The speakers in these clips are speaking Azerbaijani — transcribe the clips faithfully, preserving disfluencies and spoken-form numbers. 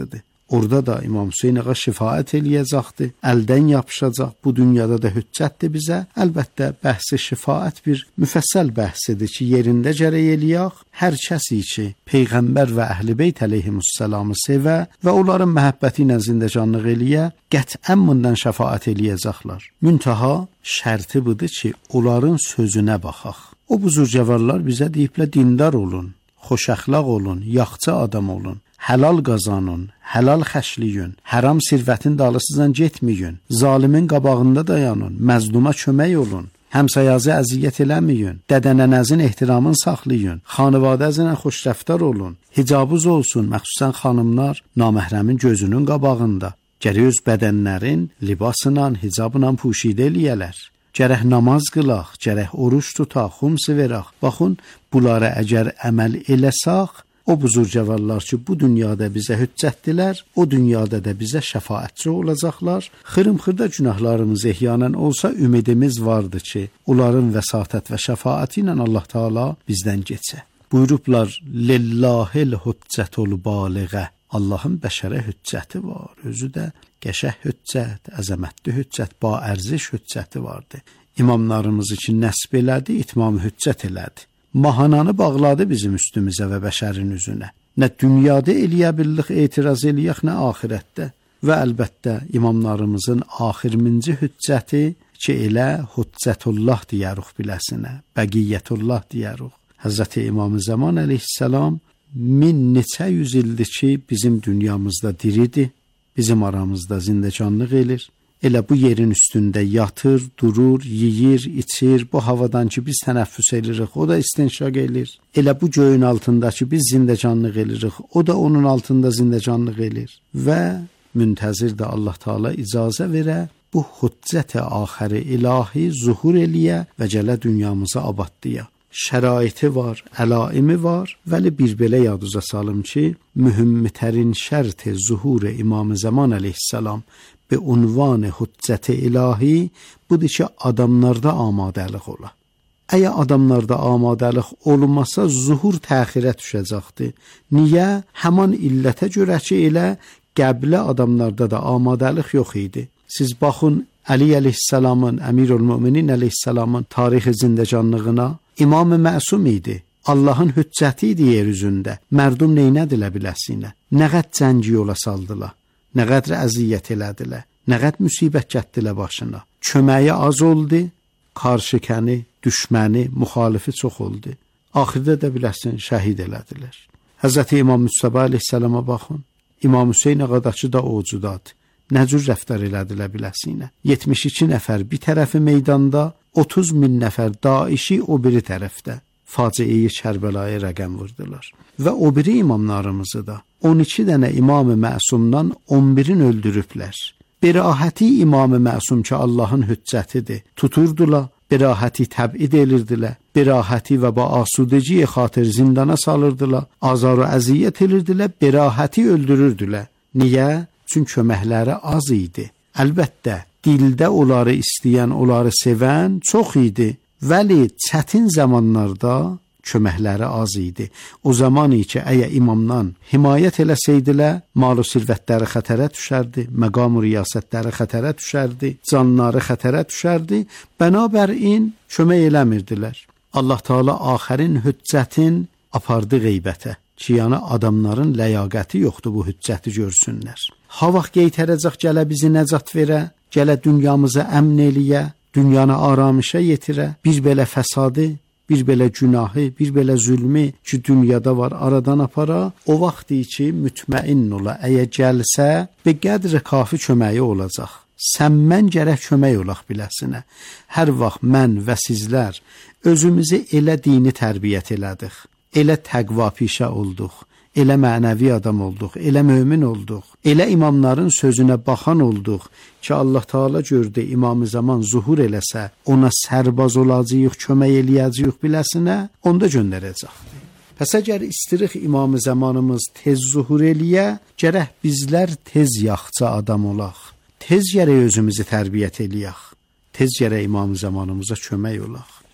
Orada da İmam Hüseyn ağa şifaət eləyəcəkdi, əldən yapışacaq, bu dünyada da hüccətdir bizə. Əlbəttə, bəhsi şifaət bir müfəssəl bəhsidir ki, yerində gərək eləyək. Hər kəsi ki, Peyğəmbər və Əhl-i Beyt əleyhimussalamı sevə və onların məhəbbəti ilə zindəcanlıq eləyə, qətvən bundan şəfaət eləyəcəklər. Müntaha şərti budur ki, onların sözünə baxaq. O buzurcavarlar bizə deyiblə dindar olun, xoşəxlaq olun, yaxçı adam olun. Helal qazanın, helal xəşliyin, haram sirvətin dalısızdan getməyin, zalimin qabağında dayanın, məzluma kömək olun, həmsayazı əziyyət eləməyin, dədənənəzin ehtiramını saxlayın, xanıvadəzinə xoşrəftar olun, hicabız olsun, məxsusən xanımlar naməhrəmin gözünün qabağında, gərək öz bədənlərin libasla, hicabla puşidə eləyələr. Gərək namaz qılaq, gərək oruç tutaq, xumsi veraq. Baxın, bunlara əgər əməl eləsaq, o buzurcavarlar ki, bu dünyada bizə hüccətdilər, o dünyada da bizə şəfaətçi olacaqlar. Xırım-xırda günahlarımız ehyanən olsa, ümidimiz vardır ki, onların vəsatət və şəfaəti ilə Allah Teala bizdən keçə. Buyurublar, lillahil hüccətul baliğə. Allahın bəşərə hüccəti var, özü də qəşəh hüccət, əzəmətli hüccət, baərziş hüccəti vardı. İmamlarımızı ki, nəsb elədi, itmam hüccət elədi. Mahananı bağladı bizim üstümüzə və bəşərin üzünə. Nə dünyada eləyə bildik, etiraz eləyək, nə ahirətdə. Və əlbəttə imamlarımızın axirminci hüccəti ki, elə hüccətullah deyəruq biləsinə, bəqiyyətullah deyəruq. Həzrəti İmam-ı Zaman əleyhissalam min neçə yüz ildir ki, bizim dünyamızda diridir, bizim aramızda zindəcanlıq elir. Elə bu yerin üstündə yatır, durur, yeyir, içir, bu havadan ki biz tənəffüs edirik, o da istinşaq edir. Elə bu göyün altında ki biz zindəcanlıq edirik, o da onun altında zindəcanlıq edir. Və müntəzir də Allah Teala icazə verə, bu hüccət-i axəri ilahi zuhur eləyə və gələ dünyamıza abadlıya. Şəraiti var, əlaimi var, vəli bir belə yaduza salım ki, mühümmitərin şərt-i zuhur-i İmam-ı Zaman əleyhissalam به عنوان حجت الهی budur ki, adamlarda amadəlik ola. Əgər adamlarda amadəlik olmasa, zuhur təxirə düşəcəkdir. Niyə? Həman illətə görə ki, elə qəblə adamlarda da amadəlik yox idi. Siz baxın, Əli əleyhissalamın, Əmirül-Müminin əleyhissalamın tarixi zindəcanlığına İmam-ı Məsum idi. Allahın hüccəti idi yer üzündə. Mərdum neynədilə biləsinə? Nə qəd cəngi yola saldılar? Nə qədər əziyyət elədilər, nə qədər müsibət gətdilə başına. Köməyi az oldu, qarşıkəni, düşməni, müxalifi çox oldu. Axirdə də biləsin, şəhid elədilər. Həzrəti İmam Müstəba əleyhissalama baxın, İmam Hüseyn ağadakı da ocudadır. Nə cür rəftar elədilər biləsinə. yetmiş iki nəfər bir tərəfi meydanda, otuz min nəfər daişi o biri tərəfdə. Faciəyi Kərbəlaya rəqəm vurdular. Və o biri imamlarımızı da on iki dənə İmam-ı Məsumdan on birini öldürüblər. Berahəti İmam-ı Məsum ki, Allahın hüccətidir, tuturdular, berahəti təbid edirdilər, berahəti və ba asudeciyə xatir zindana salırdılar, azar və əziyyət edirdilər, berahəti öldürürdülər. Niyə? Çünki köməkləri az idi. Əlbəttə, dildə onları istəyən, onları sevən çox idi. Vəli çətin zamanlarda köməkləri az idi. O zaman ki, əgər imamdan himayət eləsəydilər, mal-u sirvətləri xətərə düşərdi, məqam-ı riyasətləri xətərə düşərdi, canları xətərə düşərdi, bənabərin kömək eləmirdilər. Allah Teala axərin hüccətin apardı qeybətə ki, yəni adamların ləyaqəti yoxdur bu hüccəti görsünlər. Ha vaxt qeytərəcək gələ bizi nəcat verə, gələ dünyamıza əmn eləyə, dünyanı aramışa yetirə, bir belə fəsadı, bir belə günahı, bir belə zülmü ki, dünyada var, aradan apara, o vaxtı ki, mütməin ola, əgər gəlsə, və qədri kafi köməyi olacaq. Sən mən gərək kömək olaq biləsinə. Hər vaxt mən və sizlər özümüzü elə dini tərbiyyət elədik, elə təqva pişə olduq, elə mənəvi adam olduq, elə mömin olduq, elə imamların sözünə baxan olduq ki, Allah Teala gördü, İmam-ı Zaman zuhur eləsə, ona sərbaz olacaq, kömək eləyəcək biləsinə, onda göndərəcəkdir. Pəs əgər istirik İmam-ı Zamanımız tez zuhur eləyə, gərək bizlər tez yaxçı adam olaq, tez gərək özümüzü tərbiyyət eləyək, tez gərək İmam-ı Zamanımıza kömək olaq.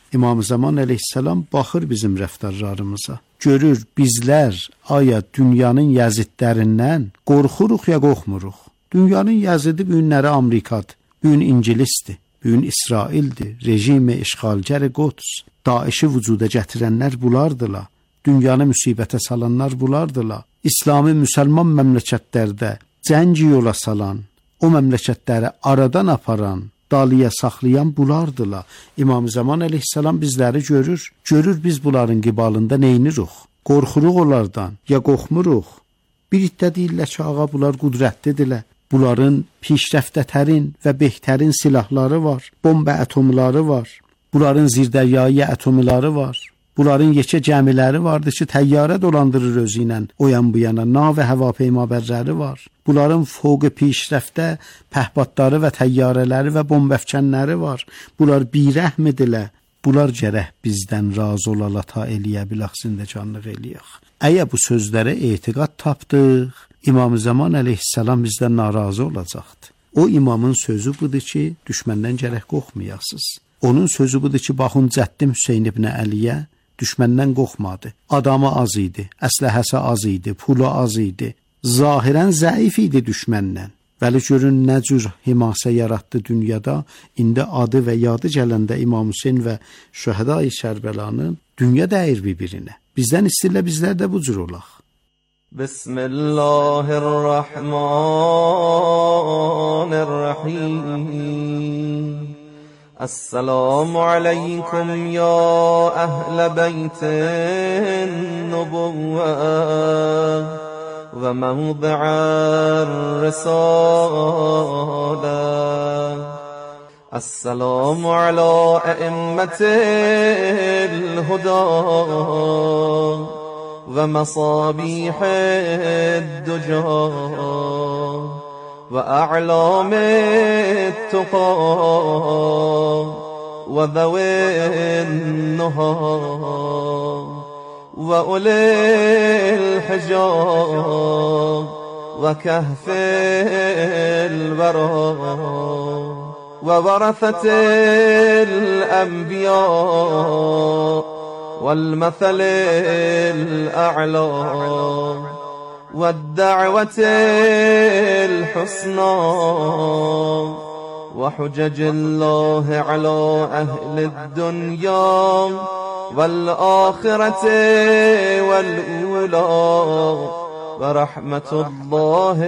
İmam Zaman əleyhissalam baxır bizim rəftarlarımıza. Görür bizlər aya dünyanın Yazidlərindən qorxuruq ya qorxmuruq. Dünyanın Yazidi bu günləri Amerikadır, bu gün İngilisdir, bu gün İsraildir, rejimi işğalgər Quds, Daişi vücuda gətirənlər bulardılar. Dünyanı müsibətə salanlar bulardılar. İslami müsəlman məmləkətlərdə cəngi yola salan, o məmləkətləri aradan aparan, dalıya saxlayan bulardılar. İmam Zaman əleyhissalam bizləri görür. Görür biz bunların qibalında neyniruq? Qorxuruq onlardan, ya qorxmuruq? Bir iddə deyirlər ki, ağa bunlar qudrətlidirlər. Bunların pişrəftətərin və behtərin silahları var, bomba atomları var. Bunların zirdəryayı atomları var. Bunların yekə gəmiləri vardı ki, təyyarə dolandırır özü ilə o yan bu yana, nav və hava peymabərləri var. Bunların fövqə pişrəftə pəhbadları və təyyarələri və bombəfkənləri var. Bunlar birəhmidirlər. Bunlar gərək bizdən razı olala ta eləyə bilək zindəcanlıq eləyək. Əgər bu sözlərə etiqad tapdıq, İmam Zaman əleyhissalam bizdən narazı olacaqdır. O imamın sözü budur ki, düşməndən gərək qorxmayasınız. Onun sözü budur ki, baxın Cəddim Hüseyn ibn Əliyə düşməndən qorxmadı. Adamı az idi, əsləhəsi az idi, pulu az idi. Zahirən zəif idi düşməndən. Vəli görün nə cür himasə yaratdı dünyada. İndi adı və yadı gələndə İmam Hüseyn və şəhədai Kərbəlanın dünya dəyir bir-birinə. Bizdən istəyirlər bizlər də bu cür olaq. Bismillahirrahmanirrahim. Assalamu aleykum ya ehl beytin nubuvve ve mevdi'ar risale. Assalamu ala e'immetil huda ve masabihid duca وأعلام التقى وذوي النهى وأولي الحجاب وكهف الورى وورثة الأنبياء والمثل الأعلى والدعوة الحسنى وحجج الله على أهل الدنيا والآخرة والأولى ورحمة الله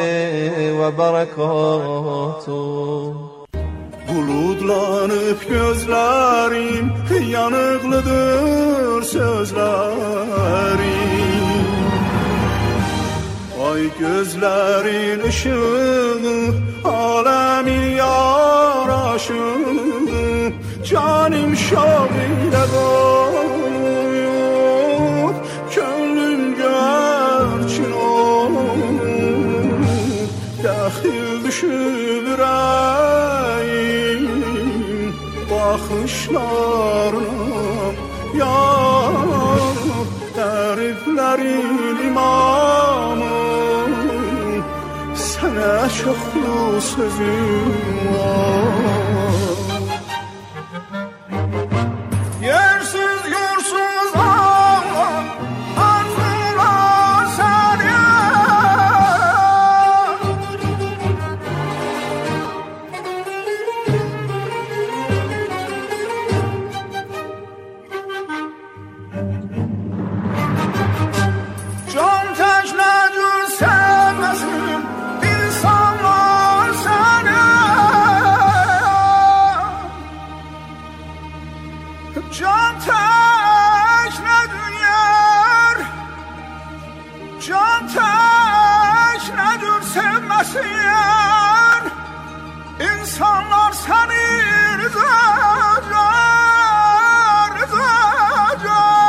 وبركاته. Buludlanıp gözlerim, yanıklıdır sözlerim. Ay gözlerin ışığı, alemin yaraşığı, canım şavile doyup, gönlüm gerçin olup, dahil düşüp yüreğim, bakışlarına yanıp, tariflerin imamı. Sana çoklu sözüm var. Yersiz yursuz ağlar, arzular seni. Can tecnedür sevmesin insanlar seni. Can tecnedür yer, can tecnedür sevmesin yer. İnsanlar seni rızacar, rızacar.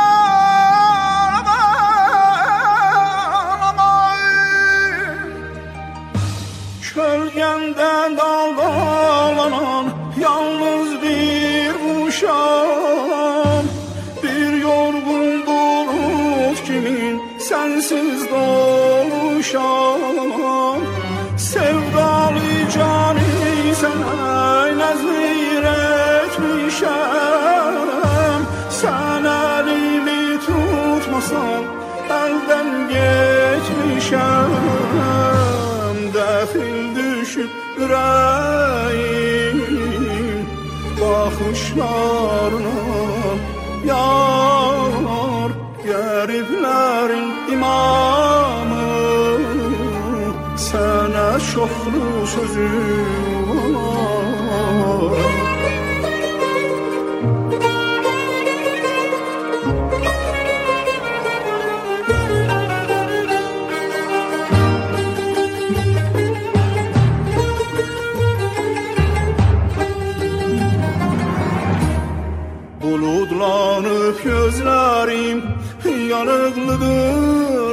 Gölgenden dalgalanan yalnız bir uşağım, bir yorgun bulut kimin sensiz doğuşam. Sevdalı canı sana nezir etmişem, ürəyim baxışlarına yar qəriblərin imamı sənə çoxlu sözüm var. Buludlanıb gözlərim, yanıqlıdır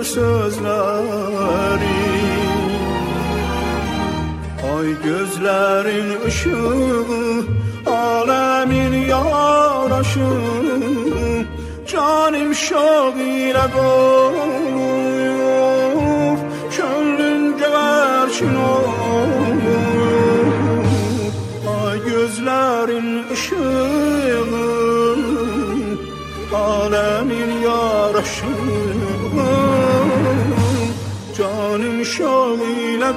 sözlərim. Ay gözlərin ışığı, aləmin yaraşır, canım şad ilə dolur, könlün gəvərçin olur. Ay gözlərin ışığı, alemin yaraşır, canım şal ile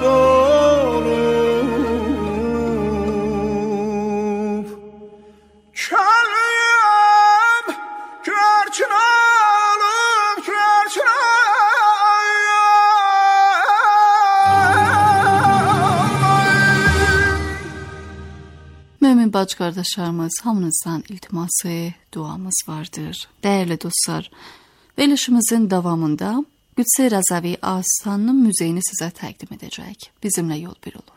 dolur. Kəliyəm gərçin alıb gərçin Mömin bacı qardaşlarımız, hamınızdan iltiması, duamız vardır. Değerli dostlar, verilişimizin davamında Qüdsə Rəzəvi Astanının müzeyini sizə təqdim edəcək. Bizimlə yol bir olun.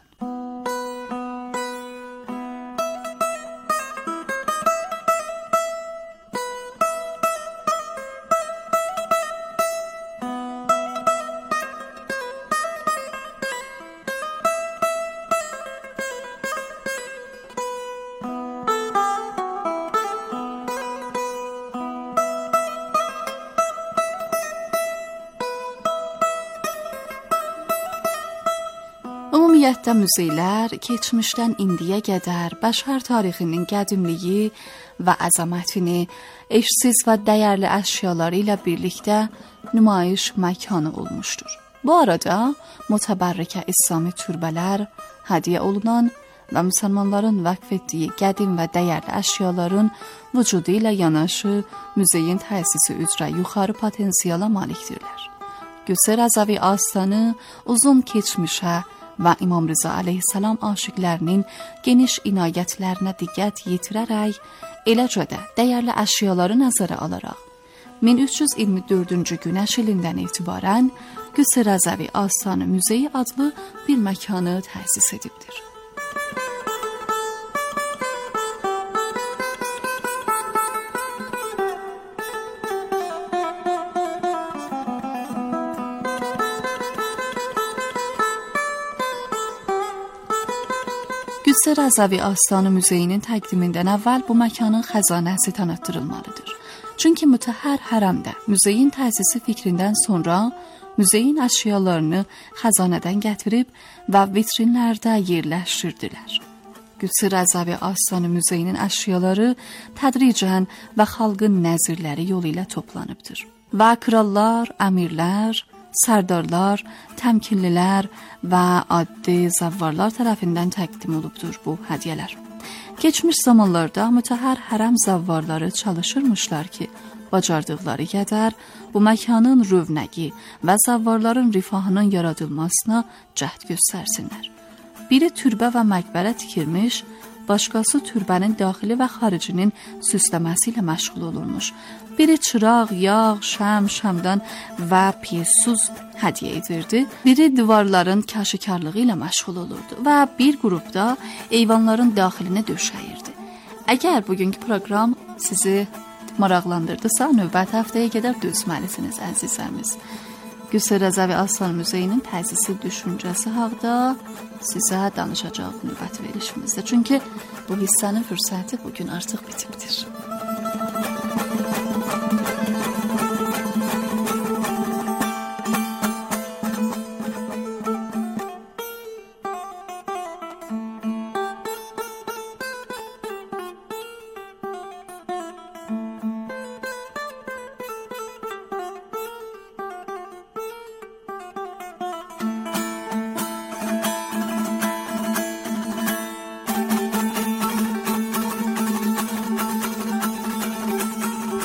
Ümumiyyətlə muzeylər keçmişdən indiyə qədər bəşər tarixinin qədimliyi və əzəmətini eşsiz və dəyərli əşyaları ilə birlikdə nümayiş məkanı olmuşdur. Bu arada mütəbərrikə İslami türbələr, hədiyyə olunan və müsəlmanların vəqf etdiyi qədim və dəyərli əşyaların vücudu ilə yanaşı muzeyin təsisi üzrə yuxarı potensiala malikdirlər. Qüdsə Rəzəvi Astanı uzun keçmişə və İmam Rıza aleyhissalam aşiqlərinin geniş inayətlərinə diqqət yetirərək, eləcə də dəyərli əşyaları nəzərə alaraq min üç yüz iyirmi dördüncü günəş ilindən etibarən Qüdsə Rəzəvi Astanı Müzeyi adlı bir məkanı təsis edibdir. Qüdsə Rəzəvi Astanı Müzeyinin təqdimindən əvvəl bu məkanın xəzanəsi tanıtdırılmalıdır. Çünki mütəhhər hərəmdə müzeyin təsisi fikrindən sonra müzeyin əşyalarını xəzanədən gətirib və vitrinlərdə yerləşdirdilər. Qüdsə Rəzəvi Astanı Müzeyinin əşyaları tədricən və xalqın nəzirləri yolu ilə toplanıbdır. Və krallar, əmirlər, sərdarlar, təmkinlilər və addi zəvvarlar tərəfindən təqdim olubdur bu hədiyyələr. Keçmiş zamanlarda mütəhhər hərəm zəvvarları çalışırmışlar ki, bacardıqları qədər bu məkanın rövnəqi və zəvvarların rifahının yaradılmasına cəhd göstərsinlər. Biri türbə və məqbərə tikilmiş, başqası türbənin daxili və xaricinin süsləməsi ilə məşğul olurmuş. Biri çıraq, yağ, şəm, şəmdan və piyesuz hədiyyə edirdi. Biri divarların kaşikarlığı ilə məşğul olurdu və bir qrupda eyvanların daxilinə döşəyirdi. Əgər bugünkü proqram sizi maraqlandırdısa, növbət həftəyə qədər dözməlisiniz əzizlərimiz. Qüdsə Rəzəvi Astanı Müzeyinin təsisi düşüncəsi haqda sizə danışacaq növbəti verilişimizdə. Çünki bu hissənin fürsəti bugün artıq bitibdir.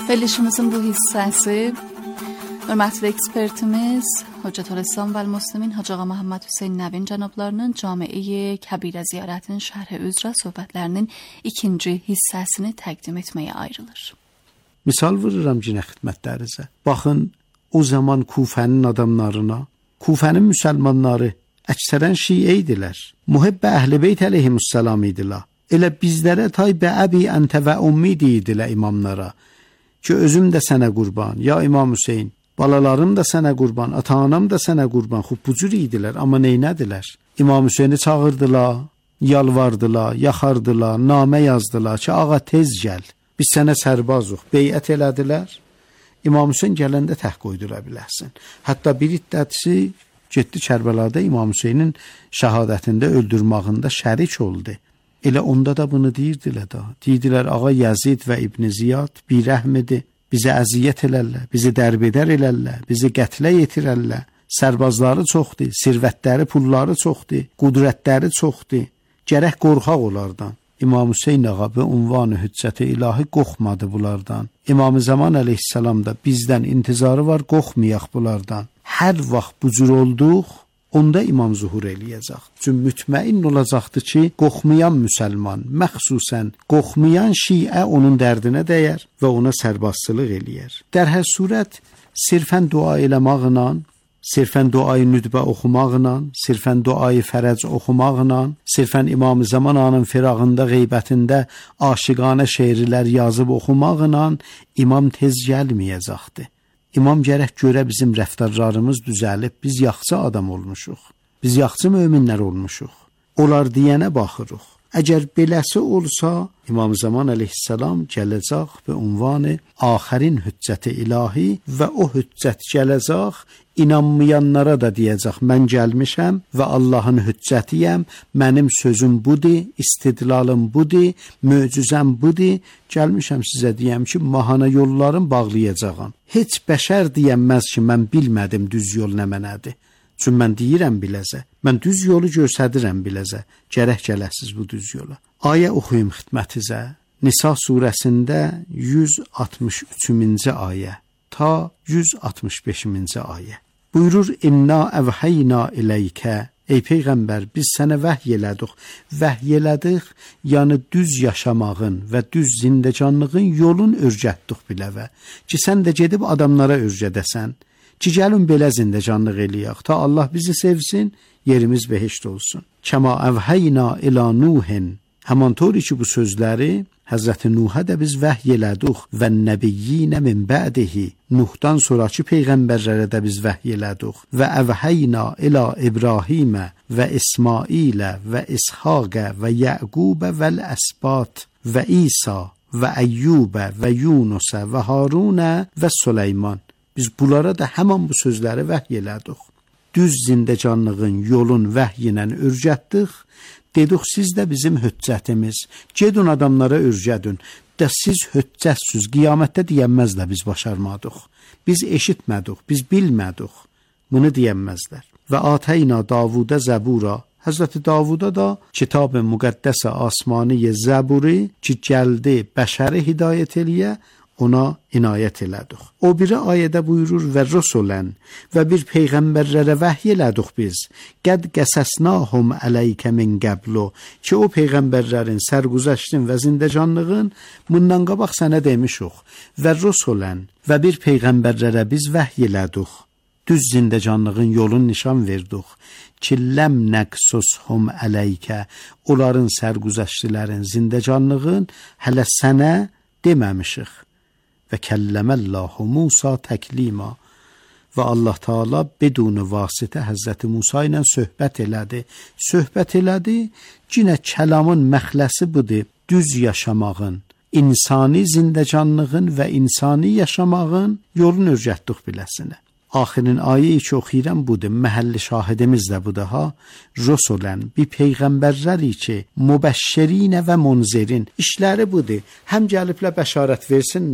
Verilişimizin bu hissəsi hörmətli ekspertimiz Hüccətülislam və Müslimin Hacı Ağa Məhəmməd Hüseyn Nəvin cənablarının Camiə-i Kəbirə ziyarətinin şərhi üzrə söhbətlərinin ikinci hissəsini təqdim etməyə ayrılır. Misal vururam cinə xidmətlərinizə. Baxın, o zaman Kufənin adamlarına, Kufənin müsəlmanları əksərən şiə idilər. Muhibbə Əhl-i Beyt əleyhimussalam idilər. Elə bizlərə taybə əbi əntə və ummi deyidilər imamlara ki, özüm də sənə qurban, ya İmam Hüseyn, balalarım da sənə qurban, ata-anam da sənə qurban. Xub bu cür idilər, amma neynədilər? İmam Hüseyni çağırdılar, yalvardılar, yaxardılar, namə yazdılar ki, ağa tez gəl, biz sənə sərbazuq, beyət elədilər. İmam Hüseyn gələndə təh qoydular biləhsin. Hətta bir iddətçi getdi Kərbəlada İmam Hüseynin şəhadətində öldürmağında şərik oldu. Elə onda da bunu deyirdilər da. Deyirdilər, ağa Yazid və İbn Ziyad birəhmidir, bizi əziyyət elərlər, bizi dərbedər elərlər, bizi qətlə yetirərlər. Sərbazları çoxdur, sirvətləri, pulları çoxdur, qudrətləri çoxdur. Gərək qorxaq onlardan. İmam Hüseyn ağa bu unvanı hüccəti ilahi qorxmadı bunlardan. İmam-ı Zaman əleyhissalam da bizdən intizarı var, qorxmayaq bunlardan. Hər vaxt bu cür olduq, onda imam zuhur eləyəcək. Çünki mütməin olacaqdır ki, qorxmayan müsəlman, məxsusən qorxmayan şiə onun dərdinə dəyər və ona sərbazçılıq eləyər. در hər surət, sirfən dua eləmaqla, sirfən duayı nüdbə oxumaqla, sirfən duayı fərəc oxumaqla, sirfən İmam-ı Zaman anın firağında, qeybətində aşiqanə şeirlər yazıb oxumaqla imam tez gəlməyəcəkdir. İmam gərək görə bizim rəftarlarımız düzəlib, biz yaxşı adam olmuşuq, biz yaxşı möminlər olmuşuq, onlar deyənə baxırıq. Əgər beləsi olsa, İmam Zaman əleyhissalam gələcək və unvanı axərin hüccəti ilahi və o hüccət gələcək, inanmayanlara da deyəcək, mən gəlmişəm və Allahın hüccətiyəm, mənim sözüm budur, istidlalım budur, möcüzəm budur, gəlmişəm sizə deyəm ki, mahana yollarım bağlayacağam. Heç bəşər deyəməz ki, mən bilmədim düz yol nə mənədir. Çünki mən deyirəm biləzə, mən düz yolu göstərirəm biləzə, gərək gələsiz bu düz yola. Ayə oxuyum xidmətinizə, Nisa surəsində yüz altmış üçüncü ayə ta yüz altmış beşinci ayə. Buyurur, İnna əvhəyna iləykə, ey Peyğəmbər, biz sənə vəhy elədik, vəhy elədik, yəni düz yaşamağın və düz zindəcanlığın yolun örgətdik biləvə, ki sən də gedib adamlara örgədəsən, ki gəlin belə zindəcanlıq eləyək, ta Allah bizi sevsin, yerimiz behişt olsun. Kəma əvhəyna ilə Nuhin, həman tori ki bu sözləri Həzrəti Nuhə də biz vəhy elədik və nəbiyyinə min bədihi, Nuhdan sonraki peyğəmbərlərə də biz vəhy elədik və əvhəyna ilə İbrahimə və İsmailə və İshaqə və Yəqubə vəl-əsbat və İsa və Əyyubə və Yunusə və Harunə və Süleyman. Biz bunlara da həman bu sözləri vəhy elədik. Düz zindəcanlığın yolun vəhy ilə örgətdik. Dedik, siz də bizim hüccətimiz. Gedin adamlara örgədin. Da siz hüccətsiz, qiyamətdə deyənməzlər biz başarmadıq. Biz eşitmədik, biz bilmədik. Bunu deyənməzlər. Və atəyna Davuda zəbura. Həzrəti Davuda da kitab-ı müqəddəsə asmaniyə zəburi ki, gəldi bəşəri hidayət eləyə, ona inayət elədik. O biri ayədə buyurur və rəsulən və bir peyğəmbərlərə vəhy elədik biz. Qəd qəsəsnahum əleykə min qəblu ki, o peyğəmbərlərin sərgüzəştin və zindəcanlığın bundan qabaq sənə demişik. Və rəsulən və bir peyğəmbərlərə biz vəhy elədik. Düz zindəcanlığın yolun nişan verdik. Ki ləm nəqsushum əleykə, onların sərgüzəştilərin zindəcanlığın hələ sənə deməmişik. Və kəlləməllahu Musa təklima və Allah Taala bedun vasitə Həzrəti Musa ilə söhbət elədi. Söhbət elədi, yenə kəlamın məxləsi budur, düz yaşamağın, insani zindəcanlığın və insani yaşamağın yolunu örgətdik biləsinə. Axirin ayə-i ki oxuyuram budur, məhəlli şahidimiz də budur ha. Rəsulən, bir peyğəmbərləri ki, mübəşşirinə və munzirin işləri budur. Həm gəliblə bəşarət versinlər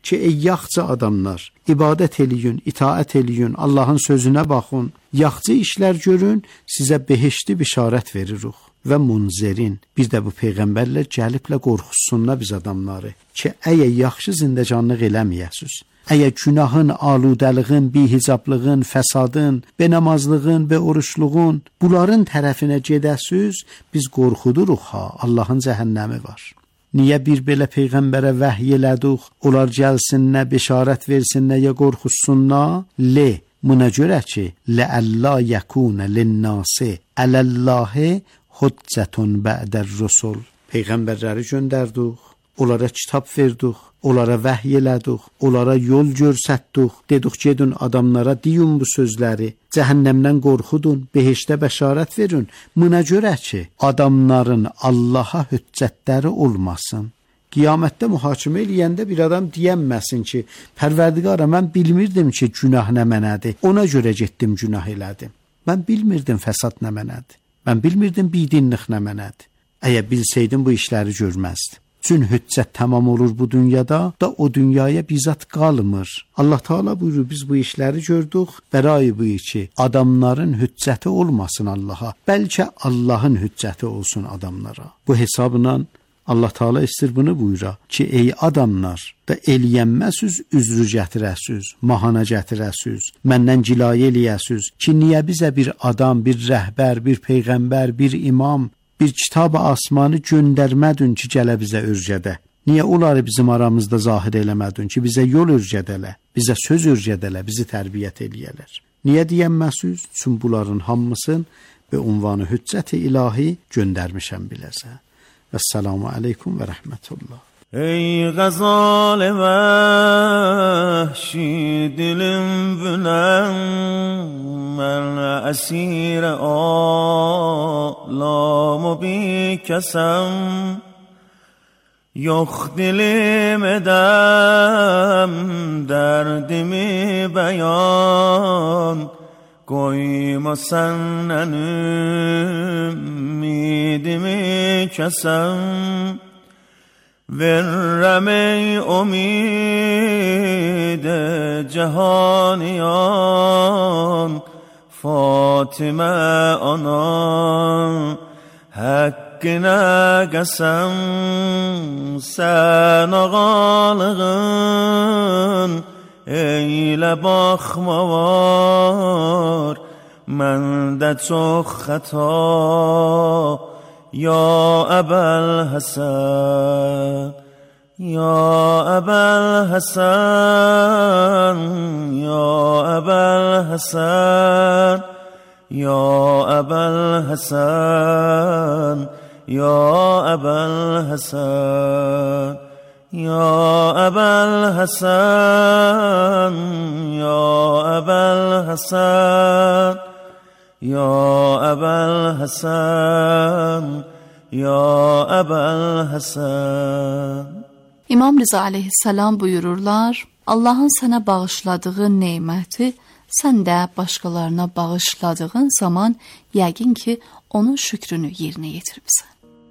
ki, ey yaxçı adamlar, ibadət eləyin, itaət eləyin, Allahın sözünə baxın, yaxçı işlər görün, sizə behişti bişarət veririk və munzerin. Bir də bu peyğəmbərlər gəliblə qorxusunlar biz adamları ki, əgər yaxşı zindəcanlıq eləməyəsiz, əgər günahın, aludəliğin, bihicablığın, fəsadın, benamazlığın və oruçluğun bunların tərəfinə gedəsiz, biz qorxuduruq ha, Allahın cəhənnəmi var. Niyə bir belə peyğəmbərə vəhy elədik, onlar gəlsinlər, bişarət versinlər ya qorxusunlar? Le, buna görə ki, ləəllə yəkunə linnası ələllahi hüccətun bə'dər rusul. Peyğəmbərləri göndərdik, onlara kitab verdik, onlara vəhy elədik, onlara yol görsətdik, dedik gedin adamlara deyin bu sözləri, cəhənnəmdən qorxudun, behişdə bəşarət verin. Buna görə ki, adamların Allaha hüccətləri olmasın. Qiyamətdə mühakimə eləyəndə bir adam deyənməsin ki, Pərverdigara, mən bilmirdim ki, günah nə mənədir, ona görə getdim günah elədim. Mən bilmirdim fəsad nə mənədir, mən bilmirdim bidinlik nə mənədir. Əgər bilsəydim bu işləri görməzdim. Çün hüccət tamam olur bu dünyada da o dünyaya bizzat qalmır. Allah Teala buyurur, biz bu işləri gördük, bərai bu ki, adamların hüccəti olmasın Allaha, bəlkə Allahın hüccəti olsun adamlara. Bu hesabla Allah Teala istir bunu buyura ki, ey adamlar, da eləyənməsüz, üzrü gətirəsiz, mahana gətirəsiz, məndən cilayə eləyəsiz ki, niyə bizə bir adam, bir rəhbər, bir peyğəmbər, bir imam, bir kitab-ı asmanı göndərmədin ki, gələ bizə örgədə. Niyə onları bizim aramızda zahir eləmədin ki, bizə yol örgədələ, bizə söz örgədələ, bizi tərbiyyət eləyələr. Niyə deyənməsiz? Çün bunların hamısın və unvanı hüccət-i ilahi göndərmişəm biləsə. Vəssalamu aleykum və rəhmətullah. ای غزال وحشی دلم بلند من اسیر آلام و بی کسم یخ دلم دم دردمی بیان گوی مسننم میدمی کسم ورم ای امید جهانیان فاطمه آنان حق نگسم سن آغالغن ای لباخ موار من دچو خطا یا ابوالحسن یا ابوالحسن یا ابوالحسن یا ابوالحسن یا ابوالحسن یا ابوالحسن یا ابوالحسن یا ابوالحسن یا ابوالحسن. İmam Rıza aleyhisselam buyururlar, Allahın sənə bağışladığı neməti sən də başqalarına bağışladığın zaman yəqin ki, onun şükrünü yerinə yetirmisən.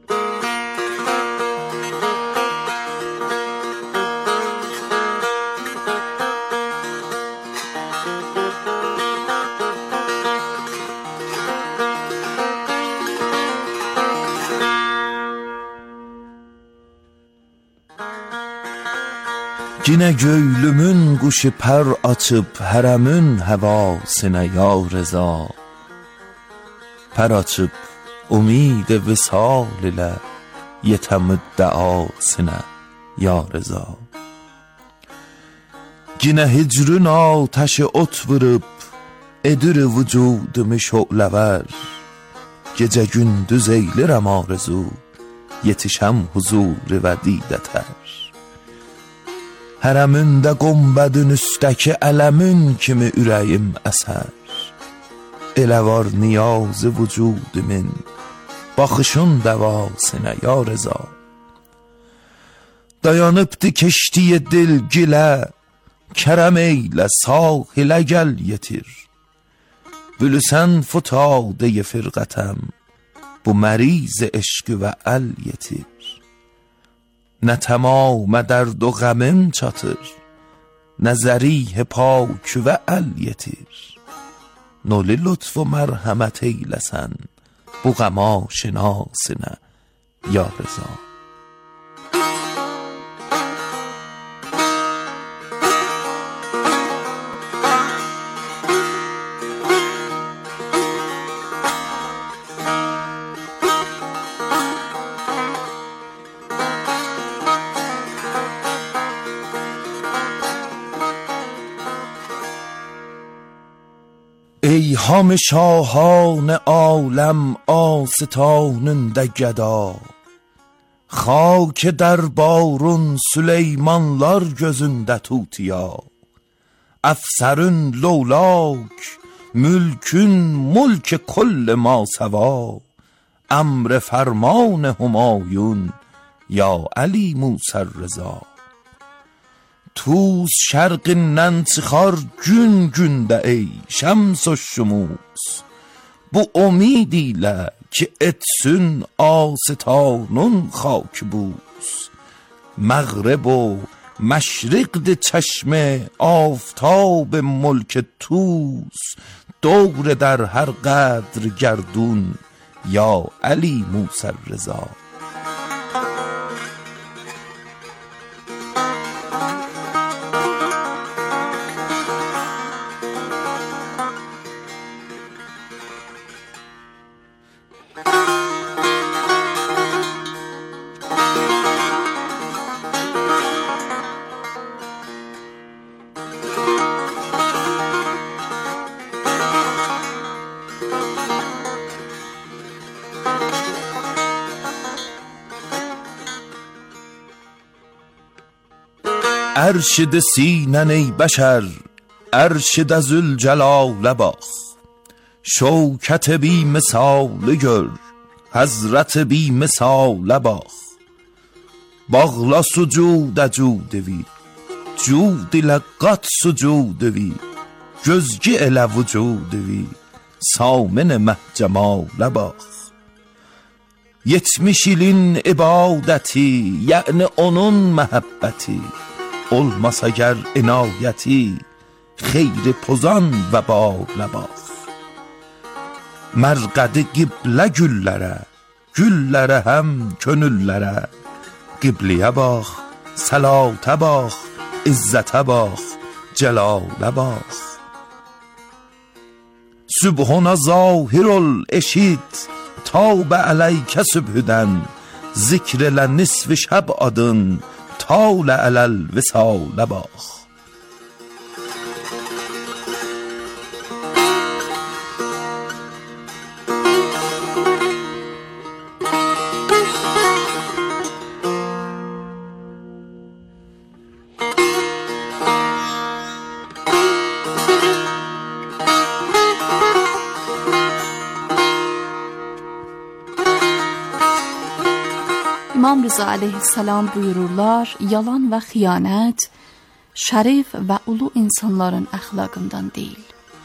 Yine göylümün quşu pər açıb hərəmin həvasinə ya rıza. Pər açıb umid visal ilə yetəm müddəasinə ya rıza. Yine hicrün ateşi ot vurub edir vücudumu şo'ləvər. Gecə gündüz eylirəm arzu yetişəm huzur və didətər. Hərəmində qombədin üstəki ələmin kimi ürəyim əsər. Elə var niyazı vücudumin baxışın dəvasinə ya rıza. Dayanıbdı keştiyə dil gilə kərəm eylə sahilə gəl yetir. Bülüsən futadeyi firqətəm bu məriz eşqü və əl yetir. Nə təmamə dərd o qəmim çatır نظریه پاک و الیتیر. نولی لطف و مرحمت ایلسن bu qəma şinasinə ya rıza. ای هم شاهان عالم آستانında gəda, خاک دربارın Süleymanlar gözündə tutiya. Əfsərün lolak, mülkün mulk kull masava, əmr fərman Humayun ya Ali Musa Rıza. Tuz şərqindən çıxar gün gündə ey şəms و şumus, bu umid ilə ki etsin آستانın خاک بوس. مغرب و مشرق چشم آفتاب ملک توس، دور در هر قدر گردون یا علی موسی رضا. ارشد سینن ای بشر، ارشد ذوالجلال باخ. شوکت بی مثال gör، حضرت بی مثال باخ. باغلا sucud cudvi، cud ilə qat sucudvi، gözgi elə vücudvi، samin məhcəmal bax. Yetmiş ilin ibadəti, yəni onun məhəbbəti, olmasa گر inayəti، xeyri pozan və bağla bax. Mərqədi qiblə güllərə، güllərə həm könüllərə، qibliyə bax، sələtə bax، izzətə bax، cəlalə bax. Sübhana zahir ol eşit، تاب علیک sübhüdən، zikr elə nisf şəb adın، طال علی الوصال باخ. İmam Rıza aleyhisselam buyururlar, yalan ve xiyanət şərif və ulu insanların əxlaqından deyil.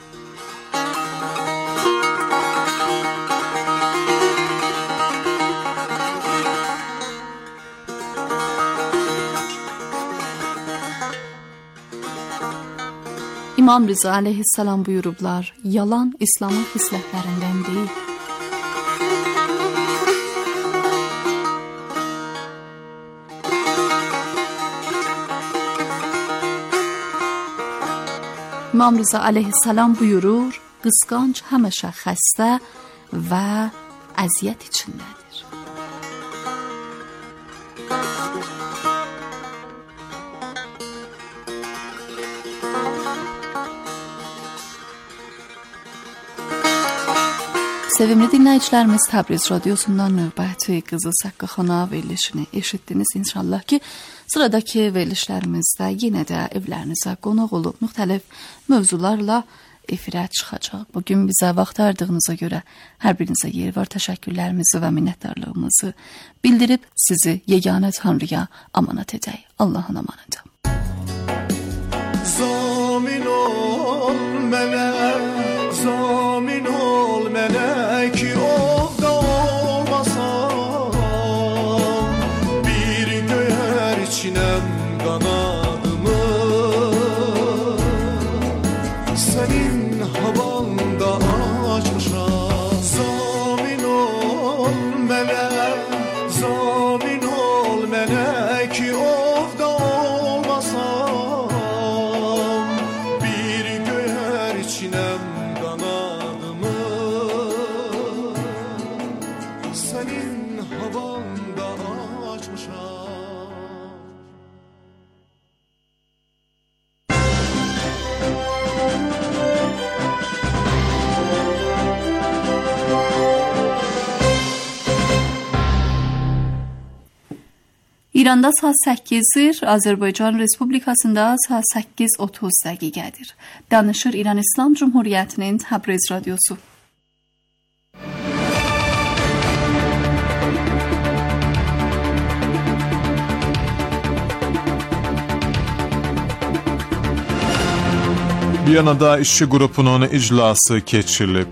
İmam Rıza aleyhisselam buyurublar, yalan İslamın xislətlərindən deyil. İmam Rıza aleyhisselam buyurur, qısqanc həmişə xəstə və əziyyət içindədir. Sevimli dinləyicilərimiz, Təbriz Radyosu'ndan növbəti Qızıl Saqqaxana verilişini eşitdiniz. İnşallah ki, sıradakı verilişlərimizdə yenə də evlərinizə qonaq olub müxtəlif mövzularla efirə çıxacaq. Bugün bizə vaxt ayırdığınıza görə hər birinizə yer var təşəkkürlərimizi və minnətdarlığımızı bildirib sizi yeganə Tanrıya amanat edək. Allahın amanatı. Zamin ol mənə, zamin ol mənə ki ovda olmasam, bir göyər içinəm qanadımı İranda saat səkkizdir, Azərbaycan Respublikasında saat səkkiz otuz dəqiqədir. Danışır İran İslam Cumhuriyyətinin Təbriz radiosu. Viyanada işçi qrupunun iclası keçirilib.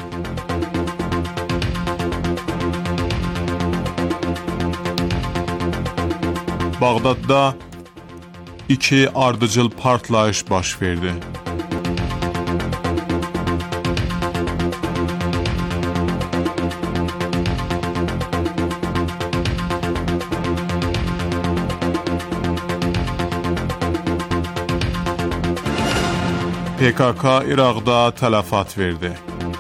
Bağdadda iki ardıcıl partlayış baş verdi. P K K İraqda tələfat verdi.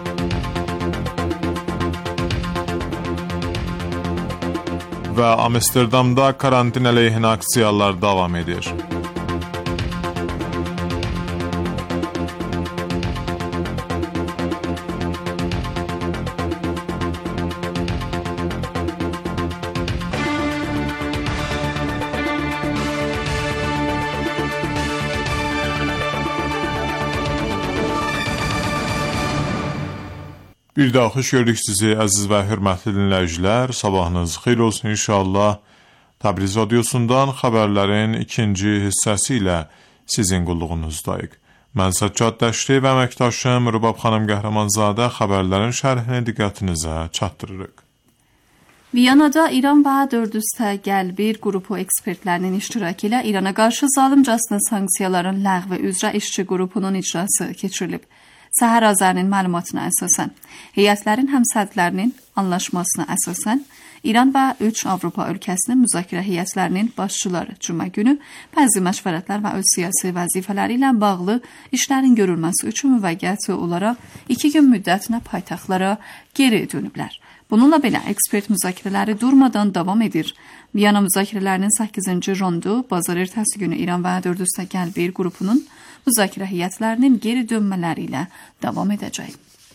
Və Amsterdamda karantin əleyhinə aksiyalar davam edir. Bir daha xoş gördük sizi əziz və hörmətli dinləyicilər. Sabahınız xeyir olsun inşallah. Təbriz radiosundan xəbərlərin ikinci hissəsi ilə sizin qulluğunuzdayıq. Mən Səccad Dəşti və əməkdaşım Rübab xanım Qəhrəmanzadə xəbərlərin şərhini diqqətinizə çatdırırıq. Viyanada İran və dördüzdə Gəlbir qrupu ekspertlərinin iştirakı ilə İrana qarşı zalimcasına sanksiyaların ləğvi üzrə işçi qrupunun icrası keçirilib. Səhər Azərinin məlumatına əsasən, heyətlərin həmsədlərinin anlaşmasına əsasən, İran və üç Avropa ölkəsinin müzakirə heyətlərinin başçıları cümə günü bəzi məşvərətlər və öz siyasi vəzifələri ilə bağlı işlərin görülməsi üçün müvəqqəti olaraq iki gün müddətinə paytaxtlara geri dönüblər. Bununla belə ekspert müzakirələri durmadan davam edir. Viyana müzakirələrinin səkkizinci rondu bazar ertəsi günü İran və dördüzdə Gəlbir qrupunun müzakirə heyətlərinin geri dönmələri ilə davam edəcək.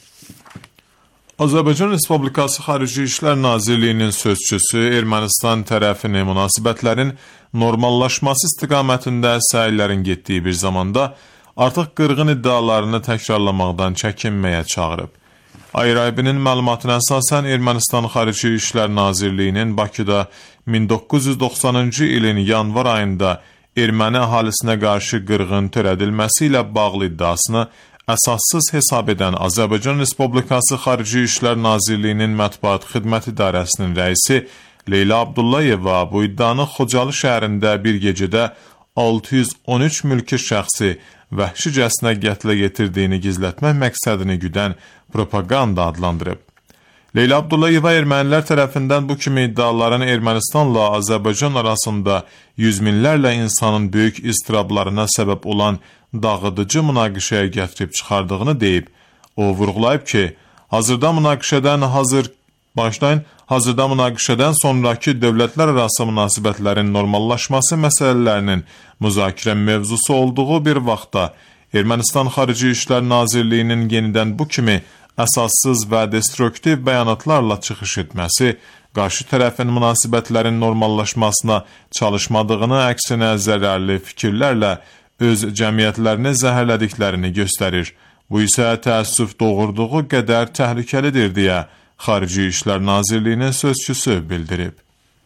Azərbaycan Respublikası Xarici İşlər Nazirliyinin sözçüsü Ermənistan tərəfini münasibətlərin normallaşması istiqamətində səylərin getdiyi bir zamanda artıq qırğın iddialarını təkrarlamaqdan çəkinməyə çağırıb. Ayrayibinin məlumatına əsasən Ermənistan Xarici İşlər Nazirliyinin Bakıda min doqquz yüz doxsanıncı ilin yanvar ayında erməni əhalisinə qarşı qırğın törədilməsi ilə bağlı iddiasını əsassız hesab edən Azərbaycan Respublikası Xarici İşlər Nazirliyinin Mətbuat Xidmət İdarəsinin rəisi Leyla Abdullayeva bu iddianı Xocalı şəhərində bir gecədə altı yüz on üç mülki şəxsi vəhşicəsinə qətlə yetirdiyini gizlətmək məqsədini güdən propaganda adlandırıb. Leyla Abdullayeva ermənilər tərəfindən bu kimi iddiaların Ermənistanla Azərbaycan arasında yüz minlərlə insanın böyük istirablarına səbəb olan dağıdıcı münaqişəyə gətirib çıxardığını deyib. O vurğulayıb ki, hazırda münaqişədən hazır başlayın, hazırda münaqişədən sonraki dövlətlər arası münasibətlərin normallaşması məsələlərinin müzakirə mövzusu olduğu bir vaxtda Ermənistan Xarici İşlər Nazirliyinin yenidən bu kimi əsassız və destruktiv bəyanatlarla çıxış etməsi, qarşı tərəfin münasibətlərin normallaşmasına çalışmadığını, əksinə zərərli fikirlərlə öz cəmiyyətlərini zəhərlədiklərini göstərir. Bu isə təəssüf doğurduğu qədər təhlükəlidir deyə Xarici İşlər Nazirliyinin sözçüsü bildirib.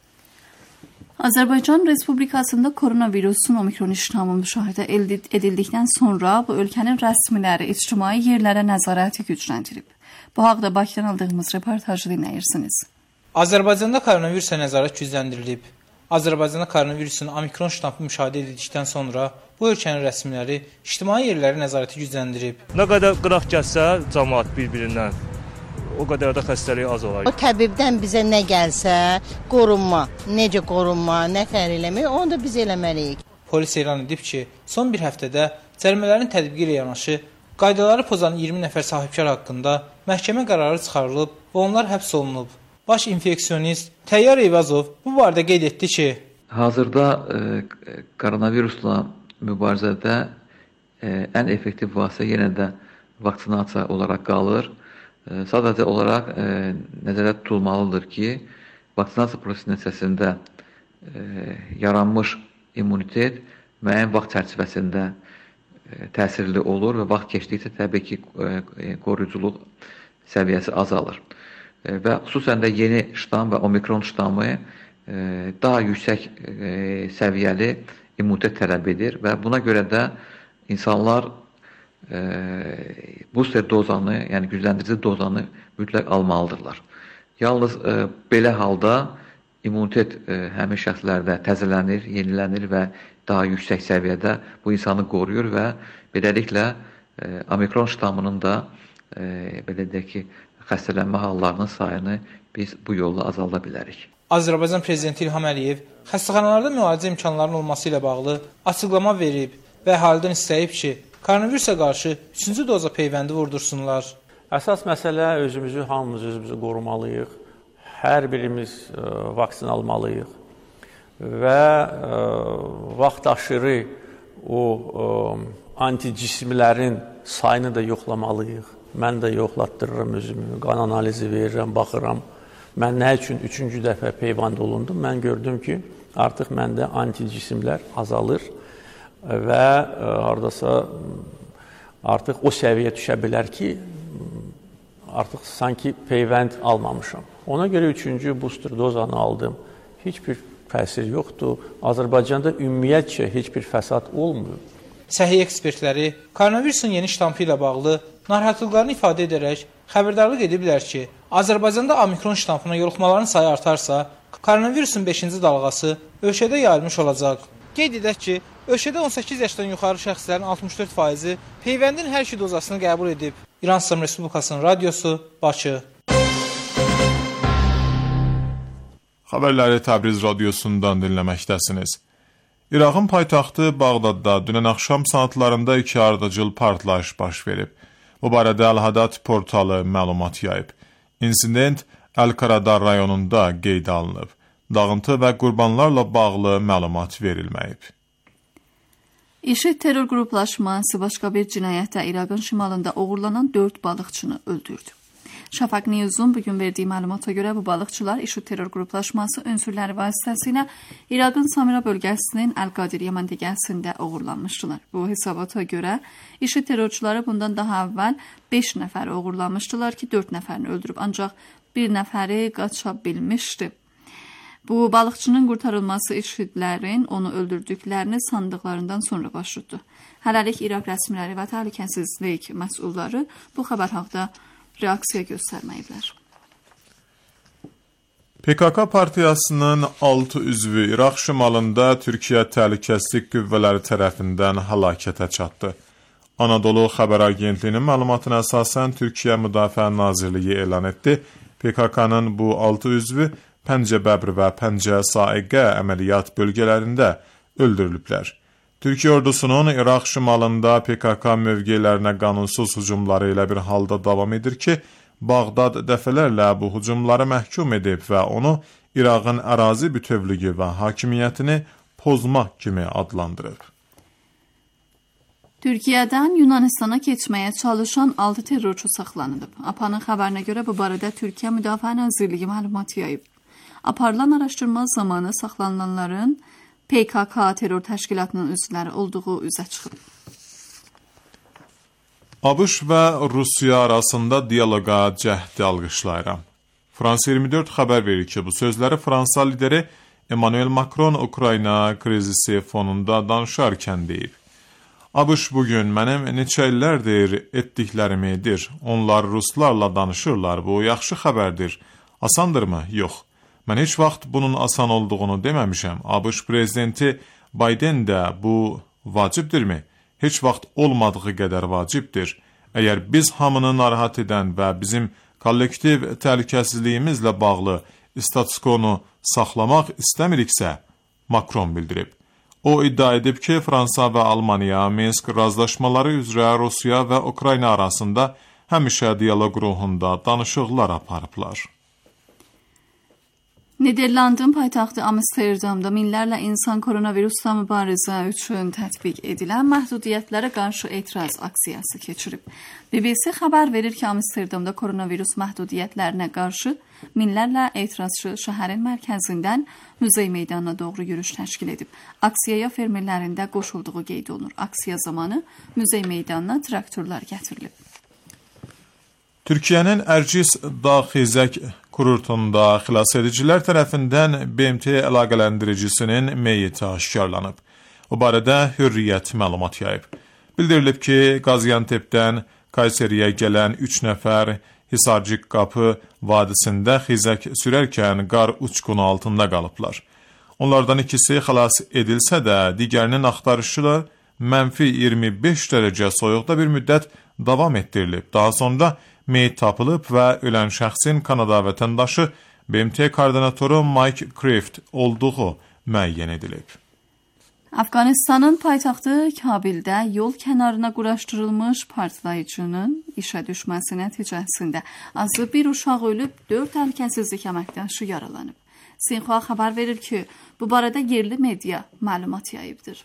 Azərbaycan Respublikasında koronavirusun omikron iştamı müşahidə edildikdən sonra bu ölkənin rəsmiləri ictimai yerlərə nəzarəti gücləndirib. Bu haqda Bakıdan aldığımız reportajı dinləyirsiniz. Azərbaycanda koronavirusa nəzarət gücləndirilib. Azərbaycanda koronavirusun omikron ştammı müşahidə edildikdən sonra bu ölkənin rəsmiləri ictimai yerlərə nəzarəti gücləndirib. Nə qədər qıraq gəlsə cəmaət bir-birindən, o qədər də xəstəlik az olar. O təbibdən bizə nə gəlsə, qorunma, necə qorunma, nə xər eləmək, onu da biz eləməliyik. Polis elan edib ki, son bir həftədə cərimələrin tətbiqi ilə yanaşı qaydaları pozan iyirmi nəfər sahibkar haqqında məhkəmə qərarı çıxarılıb və onlar həbs olunub. Baş infeksionist Təyyar Eyvazov bu barədə qeyd etdi ki, hazırda e, koronavirusla mübarizədə e, ən effektiv vasitə yenə də vaksinasiya olaraq qalır. Sadəcə olaraq e, nəzərdə tutulmalıdır ki, vaksinasiya prosesi nəticəsində yaranmış immunitet müəyyən vaxt çərçivəsində təsirli olur və vaxt keçdikcə təbii ki, qoruyuculuq səviyyəsi azalır. Və xüsusən də yeni ştam və omikron ştamı daha yüksək səviyyəli immunitet tələb edir və buna görə də insanlar booster dozanı, yəni gücləndirici dozanı mütləq almalıdırlar. Yalnız belə halda immunitet həmin şəxslərdə təzələnir, yenilənir və daha yüksək səviyyədə bu insanı qoruyur və beləliklə omikron ştamının da belə deyək ki, xəstələnmə hallarının sayını biz bu yolla azalda bilərik. Azərbaycan Prezidenti İlham Əliyev xəstəxanalarda müalicə imkanlarının olması ilə bağlı açıqlama verib və əhalidən istəyib ki, koronavirusa qarşı üçüncü doza peyvəndi vurdursunlar. Əsas məsələ özümüzü, hamımız özümüzü qorumalıyıq. Hər birimiz ə, vaksin almalıyıq və ə, vaxt aşırı o ə, anticismlərin sayını da yoxlamalıyıq. Mən də yoxlatdırıram özümü, qan analizi verirəm, baxıram. Mən nə üçün üçüncü dəfə peyvənd olundum? Mən gördüm ki, artıq məndə anticismlər azalır və ə, haradasa artıq o səviyyə düşə bilər ki, artıq sanki peyvənd almamışam. Ona görə üçüncü booster dozanı aldım. Heç bir təsir yoxdur. Azərbaycanda ümumiyyətcə heç bir fəsad olmuyor. Səhiyyə ekspertləri koronavirusun yeni ştampı ilə bağlı narahatlıqlarını ifadə edərək xəbərdarlıq ediblər ki, Azərbaycanda omikron ştampına yoluxmaların sayı artarsa, koronavirusun beşinci dalğası ölkədə yayılmış olacaq. Qeyd edək ki, ölkədə on səkkiz yaşdan yuxarı şəxslərin altmış dörd faizi peyvəndin hər iki dozasını qəbul edib. İran İslam Respublikasının radiosu, Bakı. Xəbərləri Təbriz radiosundan dinləməkdəsiniz. İraqın paytaxtı Bağdadda dünən axşam saatlarında iki ardıcıl partlayış baş verib. Bu barədə Əl-Hadat portalı məlumat yayıb. İnsident Əl-Qaradar rayonunda qeydə alınıb. Dağıntı və qurbanlarla bağlı məlumat verilməyib. İŞİD terror qruplaşması başqa bir cinayətdə İraqın şimalında oğurlanan dörd balıqçını öldürdü. Şafaq News'un bugün verdiyi məlumata görə bu balıqçılar İŞİD terror qruplaşması ünsürləri vasitəsilə İraqın Samira bölgəsinin Əl-Qadiriyyə məntəqəsində oğurlanmışdılar. Bu hesabata görə İŞİD terrorçuları bundan daha əvvəl beş nəfəri oğurlanmışdılar ki, dörd nəfərini öldürüb, ancaq bir nəfəri qaça bilmişdi. Bu balıqçının qurtarılması İŞİDlərin onu öldürdüklərini sandıqlarından sonra baş tutdu. Hələlik İraq rəsmiləri və təhlükəsizlik məsulları bu xəbər haqda reaksiya göstərməyiblər. P K K partiyasının altı üzvü İraq şimalında Türkiyə Təhlükəsizlik Qüvvələri tərəfindən həlakətə çatdı. Anadolu Xəbər Agentliyinin məlumatına əsasən Türkiyə Müdafiə Nazirliyi elan etdi. P K K'nın bu altı üzvü Pəncə-Bəbr və Pəncə-Saiqə əməliyyat bölgələrində öldürülüblər. Türkiyə ordusunun İraq şimalında P K K mövqelərinə qanunsuz hücumları ilə bir halda davam edir ki, Bağdad dəfələrlə bu hücumları məhkum edib və onu İraqın ərazi bütövlüyü və hakimiyyətini pozmaq kimi adlandırıb. Türkiyədən Yunanistana keçməyə çalışan altı terrorçu saxlanılıb. A P A-nın xəbərinə görə bu barədə Türkiyə Müdafiə Nazirliyi məlumat yayıb. Aparılan araşdırma zamanı saxlanılanların P K K terror təşkilatının üzvləri olduğu üzə çıxıb. ABŞ və Rusiya arasında dialoqa cəhdi alqışlayıram. Fransa iyirmi dörd xəbər verir ki, bu sözləri Fransa lideri Emmanuel Macron Ukrayna krizisi fonunda danışarkən deyib. ABŞ bugün mənim neçə illərdir etdiklərimi edir. Onlar ruslarla danışırlar. Bu yaxşı xəbərdir. Asandırmı? Yox. Mən heç vaxt bunun asan olduğunu deməmişəm. ABŞ prezidenti Biden də bu vacibdirmi? Heç vaxt olmadığı qədər vacibdir. Əgər biz hamını narahat edən və bizim kollektiv təhlükəsizliyimizlə bağlı statuskonu saxlamaq istəmiriksə, Macron bildirib. O iddia edib ki, Fransa və Almaniya Minsk razılaşmaları üzrə Rusiya və Ukrayna arasında həmişə dialoq ruhunda danışıqlar aparıblar. Niderlandın paytaxtı Amsterdamda minlərlə insan koronavirusla mübarizə üçün tətbiq edilən məhdudiyyətlərə qarşı etiraz aksiyası keçirib. B B C xəbər verir ki, Amsterdamda koronavirus məhdudiyyətlərinə qarşı minlərlə etirazçı şəhərin mərkəzindən muzey meydanına doğru yürüyüş təşkil edib. Aksiyaya fermerlərin də qoşulduğu qeyd olunur. Aksiya zamanı muzey meydanına traktorlar gətirilib. Türkiyənin Ərcis Dağ Xizək kurortunda xilasedicilər tərəfindən B M T əlaqələndiricisin meyyiti aşkarlanıb. O barədə Hürriyyət məlumat yayıb. Bildirilib ki, Qaziantepdən Kayseriyə gələn üç nəfər Hisarcıq qapı vadisində xizək sürərkən qar uçqunu altında qalıblar. Onlardan ikisi xilas edilsə də, digərinin axtarışı mənfi iyirmi beş dərəcə soyuqda bir müddət davam etdirilib. Daha sonra meyit tapılıb və ölən şəxsin Kanada vətəndaşı B M T koordinatoru Mike Kraft olduğu müəyyən edilib. Afqanistanın paytaxtı Kabildə yol kənarına quraşdırılmış partlayıcının işə düşməsi nəticəsində azı bir uşaq ölüb, dörd təhlükəsizlik əməkdaşı yaralanıb. Sinxua xəbər verir ki, bu barədə yerli media məlumat yayıbdır.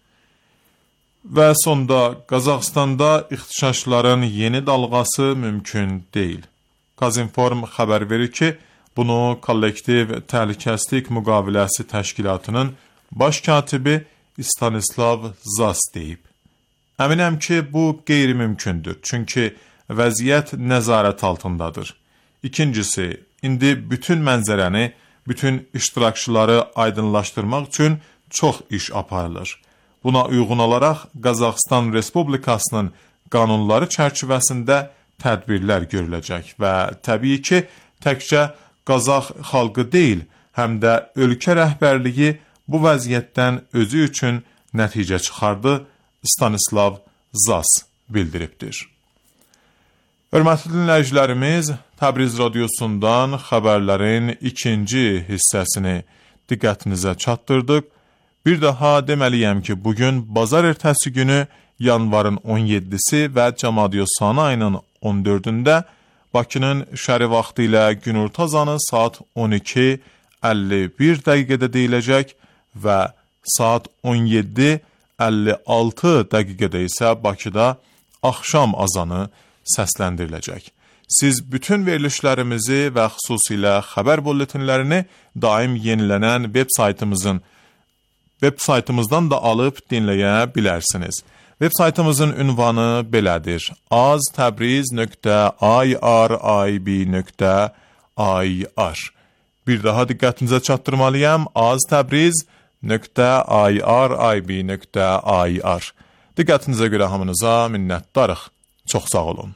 Və sonda Qazaxstanda ixtişaşların yeni dalğası mümkün deyil. Qazinform xəbər verir ki, bunu Kollektiv Təhlükəsizlik Müqaviləsi Təşkilatının baş katibi Stanislav Zas deyib. Əminəm ki, bu qeyri-mümkündür, çünki vəziyyət nəzarət altındadır. İkincisi, indi bütün mənzərəni, bütün iştirakçıları aydınlaşdırmaq üçün çox iş aparılır. Buna uyğun olaraq Qazaxstan Respublikasının qanunları çərçivəsində tədbirlər görüləcək və təbii ki, təkcə Qazax xalqı deyil, həm də ölkə rəhbərliyi bu vəziyyətdən özü üçün nəticə çıxardı, Stanislav Zas bildiribdir. Hörmətli dinləyicilərimiz, Təbriz radiosundan xəbərlərin ikinci hissəsini diqqətinizə çatdırdıq. Bir daha deməliyəm ki, bugün bazar ertəsi günü yanvarın on yeddisi və Cəmadiyosani ayının on dördündə Bakının şəri vaxtı ilə günorta azanı saat on iki əlli bir dəqiqədə deyiləcək və saat on yeddi əlli altı dəqiqədə isə Bakıda axşam azanı səsləndiriləcək. Siz bütün verilişlərimizi və xüsusilə xəbər bulletinlərini daim yenilənən web saytımızın Web saytımızdan da alıb dinləyə bilərsiniz. Web saytımızın ünvanı belədir: aztabriz nöqtə irib nöqtə ir. Bir daha diqqətinizə çatdırmalıyam: aztabriz nöqtə irib nöqtə ir. Diqqətinizə görə hamınıza minnətdarıq. Çox sağ olun.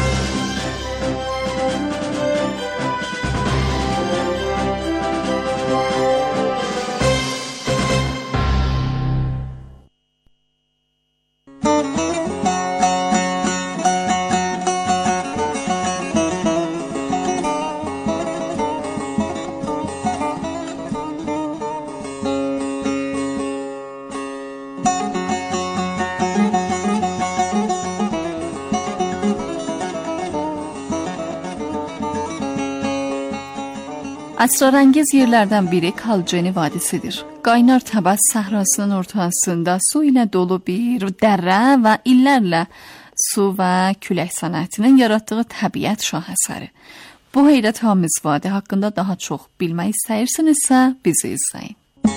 Əsrarəngiz yerlərdən biri Kalceni vadisidir. Qaynar Təbəz səhrasının ortasında su ilə dolu bir dərə və illərlə su və külək sənətinin yaratdığı təbiət şahəsəri. Bu heyrətamiz vadi haqqında daha çox bilmək istəyirsinizsə, bizi izləyin.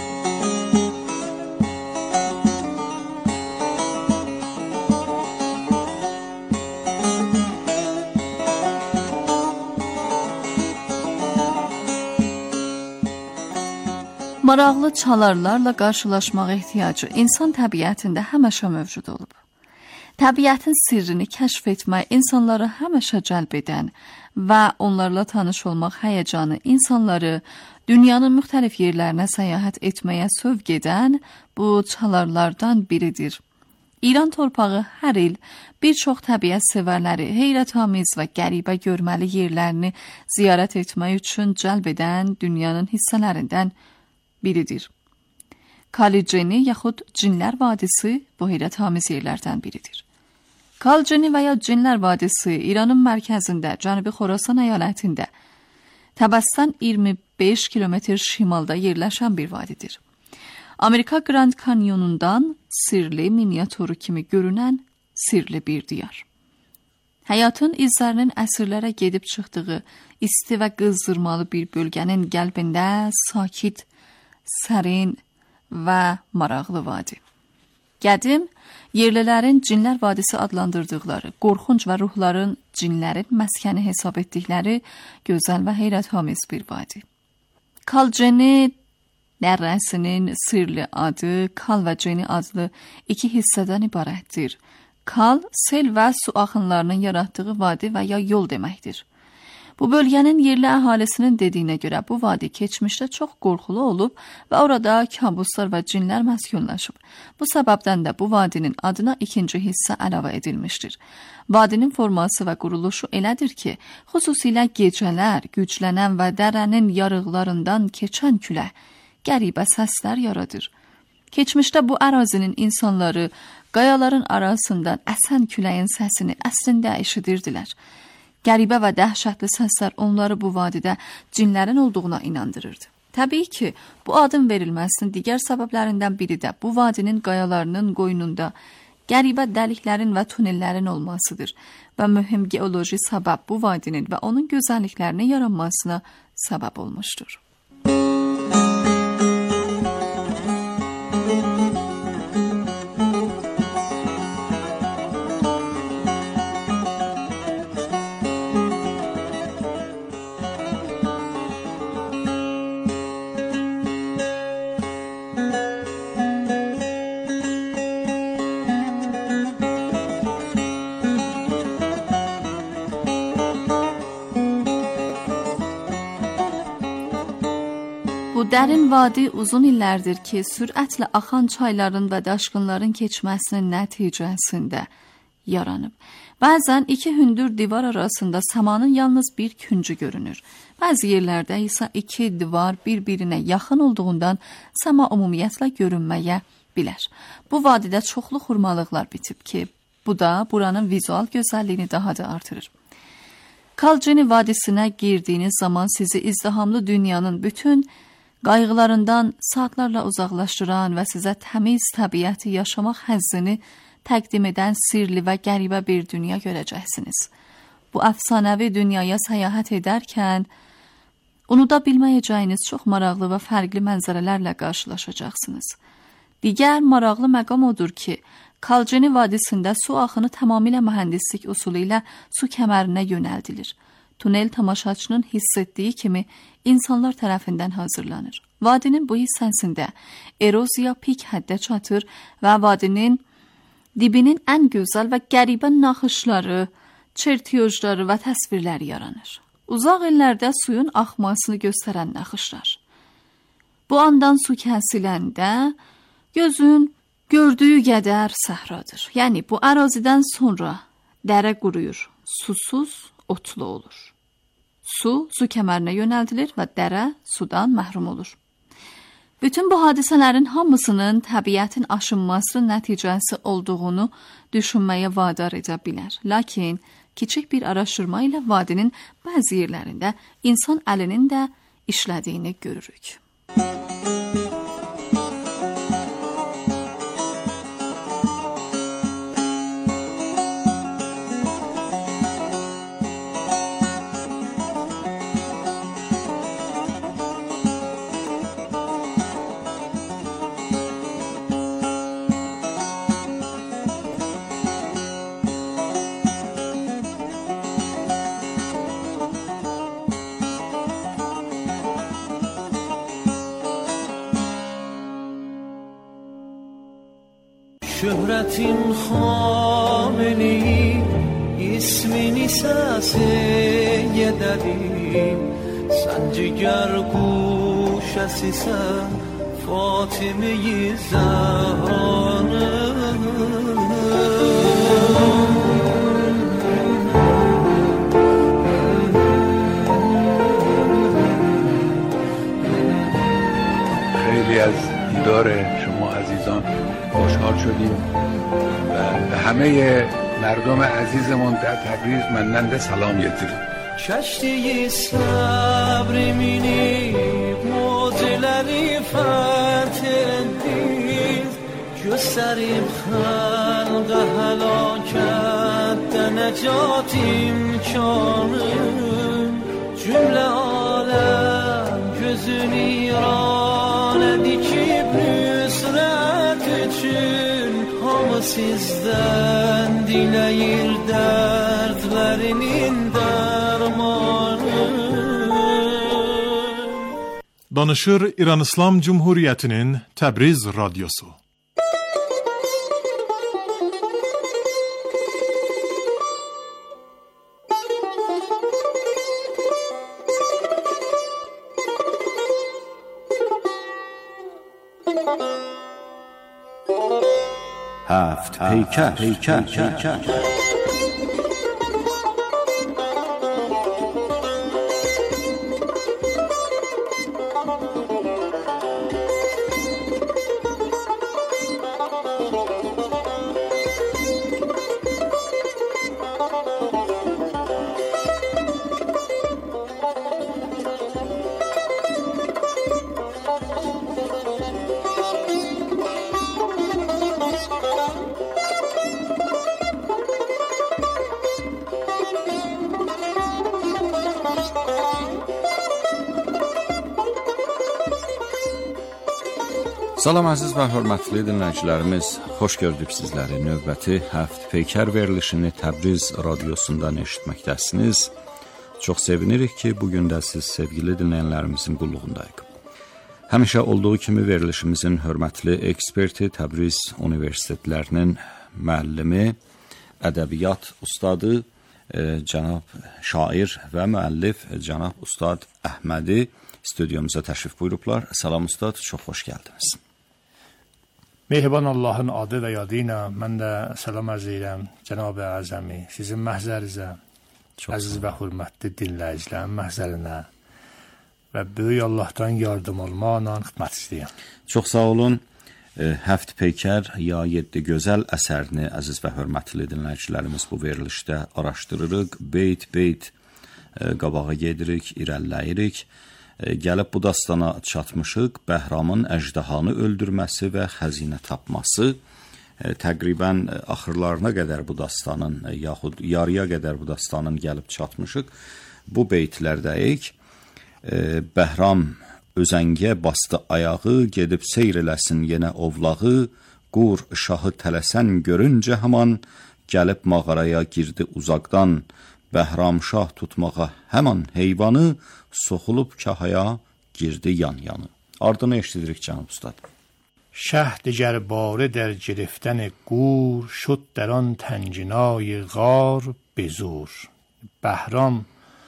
Maraqlı çalarlarla qarşılaşmaq ehtiyacı insan təbiətində həmişə mövcud olub. Təbiətin sirrini kəşf etmək insanları həmişə cəlb edən və onlarla tanış olmaq həyəcanı insanları dünyanın müxtəlif yerlərinə səyahət etməyə sövq edən bu çalarlardan biridir. İran torpağı hər il bir çox təbiət sevərləri heyrətamiz və qəribə görməli yerlərini ziyarət etmək üçün cəlb edən dünyanın hissələrindən biridir. Kaliceni yaxud Cinlər Vadisi bu heyrətamiz yerlərdən biridir. Kalceni və ya Cinlər Vadisi İranın mərkəzində, Cənubi Xorasan əyalətində Təbəsdən iyirmi beş kilometr şimalda yerləşən bir vadidir. Amerika Grand Kanyonundan sirli miniaturu kimi görünən sirli bir diyar. Həyatın izlərinin əsrlərə gedib çıxdığı isti və qızdırmalı bir bölgənin qəlbində sakit, sərin və maraqlı vadi. Qədim, yerlilərin Cinlər Vadisi adlandırdıqları, qorxunc və ruhların cinlərin məskəni hesab etdikləri gözəl və heyrətamiz bir vadi. Kalceni dərəsinin sirli adı Kal və Ceni adlı iki hissədən ibarətdir. Kal, sel və su axınlarının yaratdığı vadi və ya yol deməkdir. Bu bölgənin yerli əhalisinin dediyinə görə bu vadi keçmişdə çox qorxulu olub və orada kabuslar və cinlər məskunlaşıb. Bu səbəbdən də bu vadinin adına ikinci hissə əlavə edilmişdir. Vadinin forması və quruluşu elədir ki, xüsusilə gecələr güclənən və dərənin yarıqlarından keçən külək qəribə səslər yaradır. Keçmişdə bu ərazinin insanları qayaların arasından əsən küləyin səsini əslində eşidirdilər. Qəribə və dəhşətli səslər onları bu vadidə cinlərin olduğuna inandırırdı. Təbii ki, bu adın verilməsinin digər səbəblərindən biri də bu vadinin qayalarının qoynunda qəribə dəliklərin və tunellərin olmasıdır və mühüm geoloji səbəb bu vadinin və onun gözəlliklərinin yaranmasına səbəb olmuşdur. Bu dərin vadi uzun illərdir ki, sürətlə axan çayların və daşqınların keçməsinin nəticəsində yaranıb. Bəzən iki hündür divar arasında samanın yalnız bir küncü görünür. Bəzi yerlərdə isə iki divar bir-birinə yaxın olduğundan sama ümumiyyətlə görünməyə bilər. Bu vadidə çoxlu xurmalıqlar bitib ki, bu da buranın vizual gözəlliyini daha da artırır. Kalceni vadisinə girdiyiniz zaman sizi izdihamlı dünyanın bütün qayğılarından saatlarla uzaqlaşdıran və sizə təmiz təbiəti yaşamaq həzzini təqdim edən sirli və qəribə bir dünya görəcəksiniz. Bu əfsanəvi dünyaya səyahət edərkən unuda bilməyəcəyiniz çox maraqlı və fərqli mənzərələrlə qarşılaşacaqsınız. Digər maraqlı məqam odur ki, Kalceni vadisində su axını tamamilə mühəndislik usulu ilə su kəmərinə yönəldilir. Tunel tamaşaçının hiss etdiyi kimi insanlar tərəfindən hazırlanır. Vadinin bu hissəsində eroziya pik həddə çatır və vadinin dibinin ən gözəl və qəribə naxışları, çertiyojları və təsvirləri yaranır. Uzaq illərdə suyun axmasını göstərən naxışlar. Bu andan su kəsiləndə gözün gördüyü qədər səhradır. Yəni bu ərazidən sonra dərə quruyur, susuz, otlu olur. Su, su kəmərinə yönəldilir və dərə sudan məhrum olur. Bütün bu hadisələrin hamısının təbiətin aşınması nəticəsi olduğunu düşünməyə vadar edə bilər. Lakin kiçik bir araşdırma ilə vadinin bəzi yerlərində insan əlinin də işlədiyini görürük. شهرتین خامنی اسمini səsiyə dədim Səncigar quşəsi sən Fatime-i Zəhranım خیلی از دیدار شما عزیزان خوشحال شدیم و به همه مردم عزیزمون در تبریز مانند سلام گزاریم. کشتی صبر منی فتح göstərim xalqa həlakətdə nəcat imkanı cümlə aləm gözün İranə dikib nüsrət üçün hamı sizdən diləyir dərdlərinin dərmanı. Danışır İran İslam Cumhuriyyətinin Təbriz Radyosu. هفت پیکر پیکر پیکر Salam əziz və hörmətli dinləyicilərimiz, xoş gördük sizləri. Növbəti Həft Peykər verilişini Təbriz Radyosundan eşitməkdəsiniz. Çox sevinirik ki, bugün də siz sevgili dinləyənlərimizin qulluğundayıq. Həmişə olduğu kimi verilişimizin hörmətli eksperti, Təbriz Universitetlərinin müəllimi, ədəbiyyat ustadı, e, cənab şair və müəllif cənab Ustad Əhmədi stüdyomuza təşrif buyurublar. Salam Ustad, çox xoş gəldiniz. Mehriban Allahın adı və yadı ilə mən də salam ərz edirəm Cənab-ı Əzəmi, sizin məhzərinizə, əziz və hörmətli dinləyicilərin məhzərinə və böyük Allahdan yardım olmaqla xidmət istəyirəm. Çox sağ olun. Həft Peykər ya yeddi gözəl əsərini əziz və hörmətli dinləyicilərimiz bu verilişdə araşdırırıq. Beyt-beyt qabağa gedirik, irəliləyirik. Gəlib bu dastana çatmışıq. Bəhramın əjdahanı öldürməsi və xəzinə tapması. Təqribən axırlarına qədər bu dastanın, yaxud yarıya qədər bu dastanın gəlib çatmışıq. Bu beytlərdəyik. Bəhram özəngə bastı ayağı, gedib seyr eləsin yenə ovlağı, qur şahı tələsən görüncə haman, gəlib mağaraya girdi uzaqdan, Bəhram şah tutmağa həman heyvanı, soxulub kahaya girdi yan-yanı. Ardını eşidirik Cənab Ustad. Şah diگر باره در گرفتن گور شد در آن تنگنای غار به زور. بهرام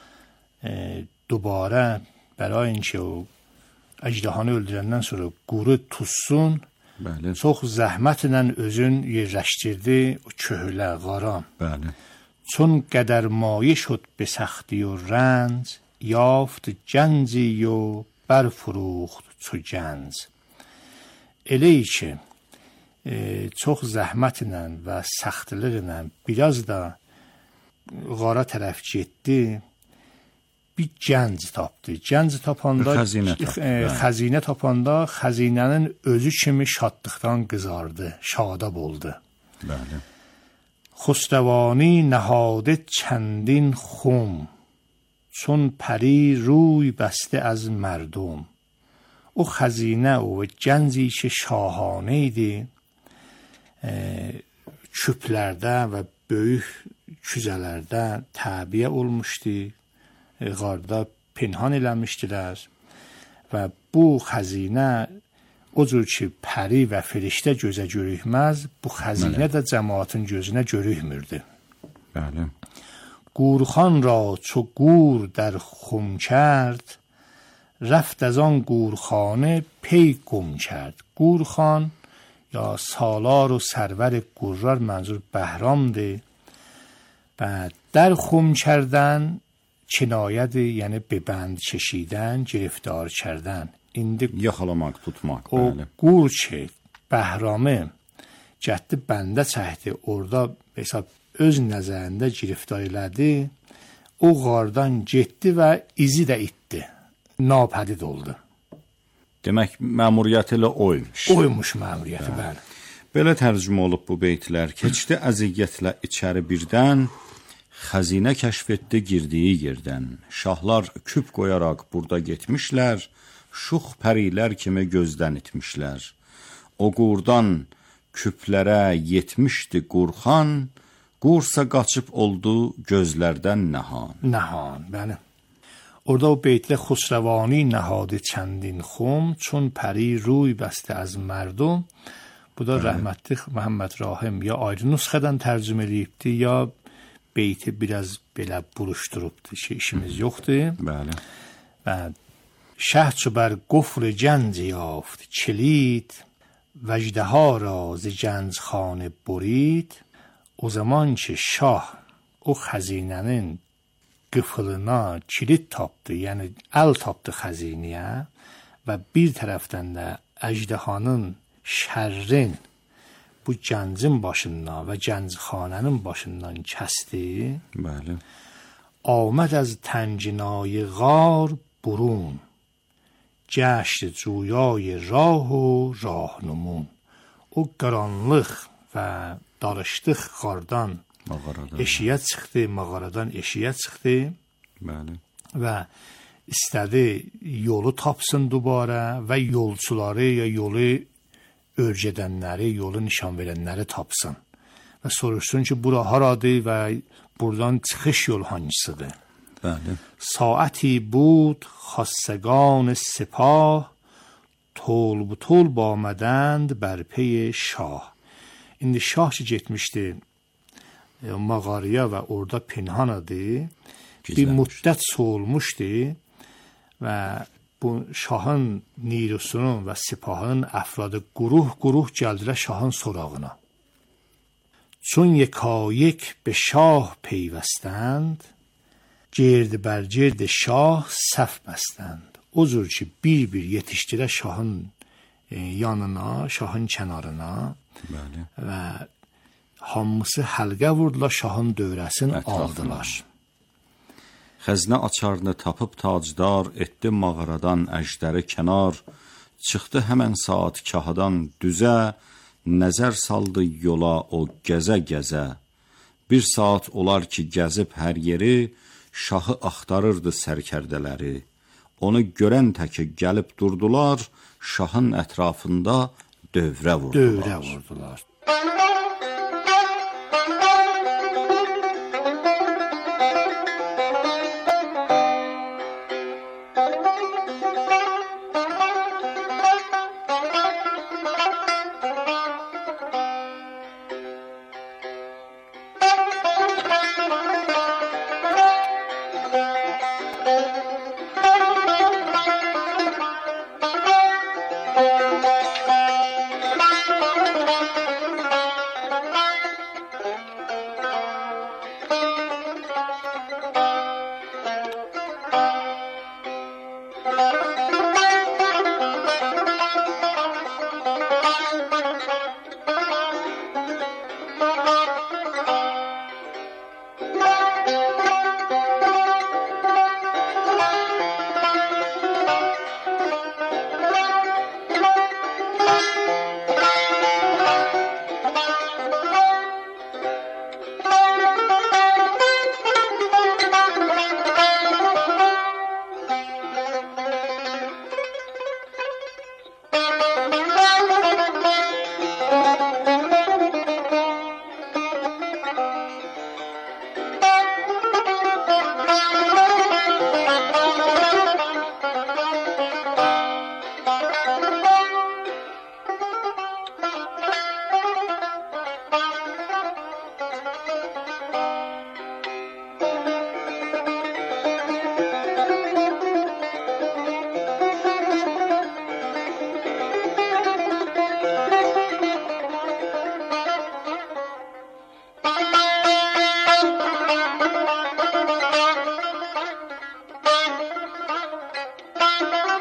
دوباره برای اینکه o əjdahanı öldürəndən sonra quru tutsun, bəli, çox zəhmətlə özün yerləşdirdi o köhlə, qaran. Bəli. چون قدر مایه شد به سختی و رنج یافت گنجی و برفروخت چو گنج. Elə ki e, çox zəhmətlə və səxtliklə biraz da qara tərəf getdi, bir gənc tapdı. Gənc tapanda, xəzinə tapdı, e, xəzinə tapanda xəzinənin özü kimi şadlıqdan qızardı, şadab oldu. Bəli. خسروانی نهاده چندین خم چون پری روی بسته از مردم. او خزینه و گنجی که şahane idi, e, küplərdə və böyük küzələrdə təbiə olmuşdu, e, qarda pinhan eləmişdilər və bu xəzinə o cür ki pəri və firiştə gözə görükməz, bu xəzinə də cəmaatın gözünə görükmürdü. Bəli. گورخان را چو گور در خم کرد رفت از آن گورخانه پی گم کرد. گورخان یا سالار و سرور گورار منظور بهرامده و در خم کردن کنایت یعنی به بند کشیدن، گرفتار کردن. İndi yaxalamaq, tutmaq. O bəli. Qur ki Bəhramı cəhdi bəndə çəkdi, orada hesab öz nəzərində giriftar elədi. O qardan getdi və izi də itdi. Napədid oldu. Demək, məmuriyyəti ilə oymuş. Oymuş məmuriyyəti, bəli. Belə tərcümə olub bu beytlər. Keçdi əziyyətlə içəri birdən, xəzinə kəşf etdi girdiyi yerdən. Şahlar küp qoyaraq burada getmişlər, şux pərilər kimi gözdən itmişlər. O qurdan küplərə yetmişdi qurxan, qursa qaçıb oldu gözlərdən nəhan. Nəhan, bəli. Orada o beytlə xسروانی نهاده چندین خم چون پری روی بسته از مردم. Bu da rəhmətli Məhəmməd Rahim ya ayrı nüsxədən tərcümə edibdi, ya beyti biraz belə buruşdurubdu, şey, işimiz yoxdur. Bəli. Və şah چو بر قفل گنج یافت کلید وژدها را ز گنجخانه برید. O zaman ki şah o xəzinənin qıfılına kilit tapdı, yəni əl tapdı xəzinəyə və bir tərəfdən də əjdahanın şərrin bu gəncin başından və gəncxanənin başından kəsdi. Bəli. آمد از تنگنای غار برون گشت جویای راه و راهنمون. O qaranlıq və darışdıq qardan mağaradan eşiyə çıxdı, mağaradan eşiyə çıxdı. Bəli. Və istədi yolu tapsın dubara və yolçuları ya yolu örc edənləri, yolu nişan verənləri tapsın. Və soruşsun ki, bura haradır və buradan çıxış yol hangisidir? Bəli. Saati بود خواستگان سپاه طول bu طول آمدند بر پی شاه. İndi şah ki getmişdi e, mağaraya və orada pinhan idi. Bir müddət soğulmuşdu və bu şahın nirusunun və sipahın əfradı quruh-quruh gəldilər şahın sorağına. چون یکایک به شاه پیوستند گرد بر گرد شاه صف بستند. O cür ki bir-bir yetişdilər şahın e, yanına, şahın kənarına. Bəli. Və hamısı həlqə vurdular, şahın dövrəsini aldılar. Xəzinə açarını tapıb tacdar etdi mağaradan əjdəri kənar. Çıxdı həmən saat kahadan düzə, nəzər saldı yola o gəzə-gəzə. Bir saat olar ki gəzib hər yeri, şahı axtarırdı sərkərdələri. Onu görən təki gəlib durdular, şahın ətrafında dövrə vurdular. Dövrə vurdular.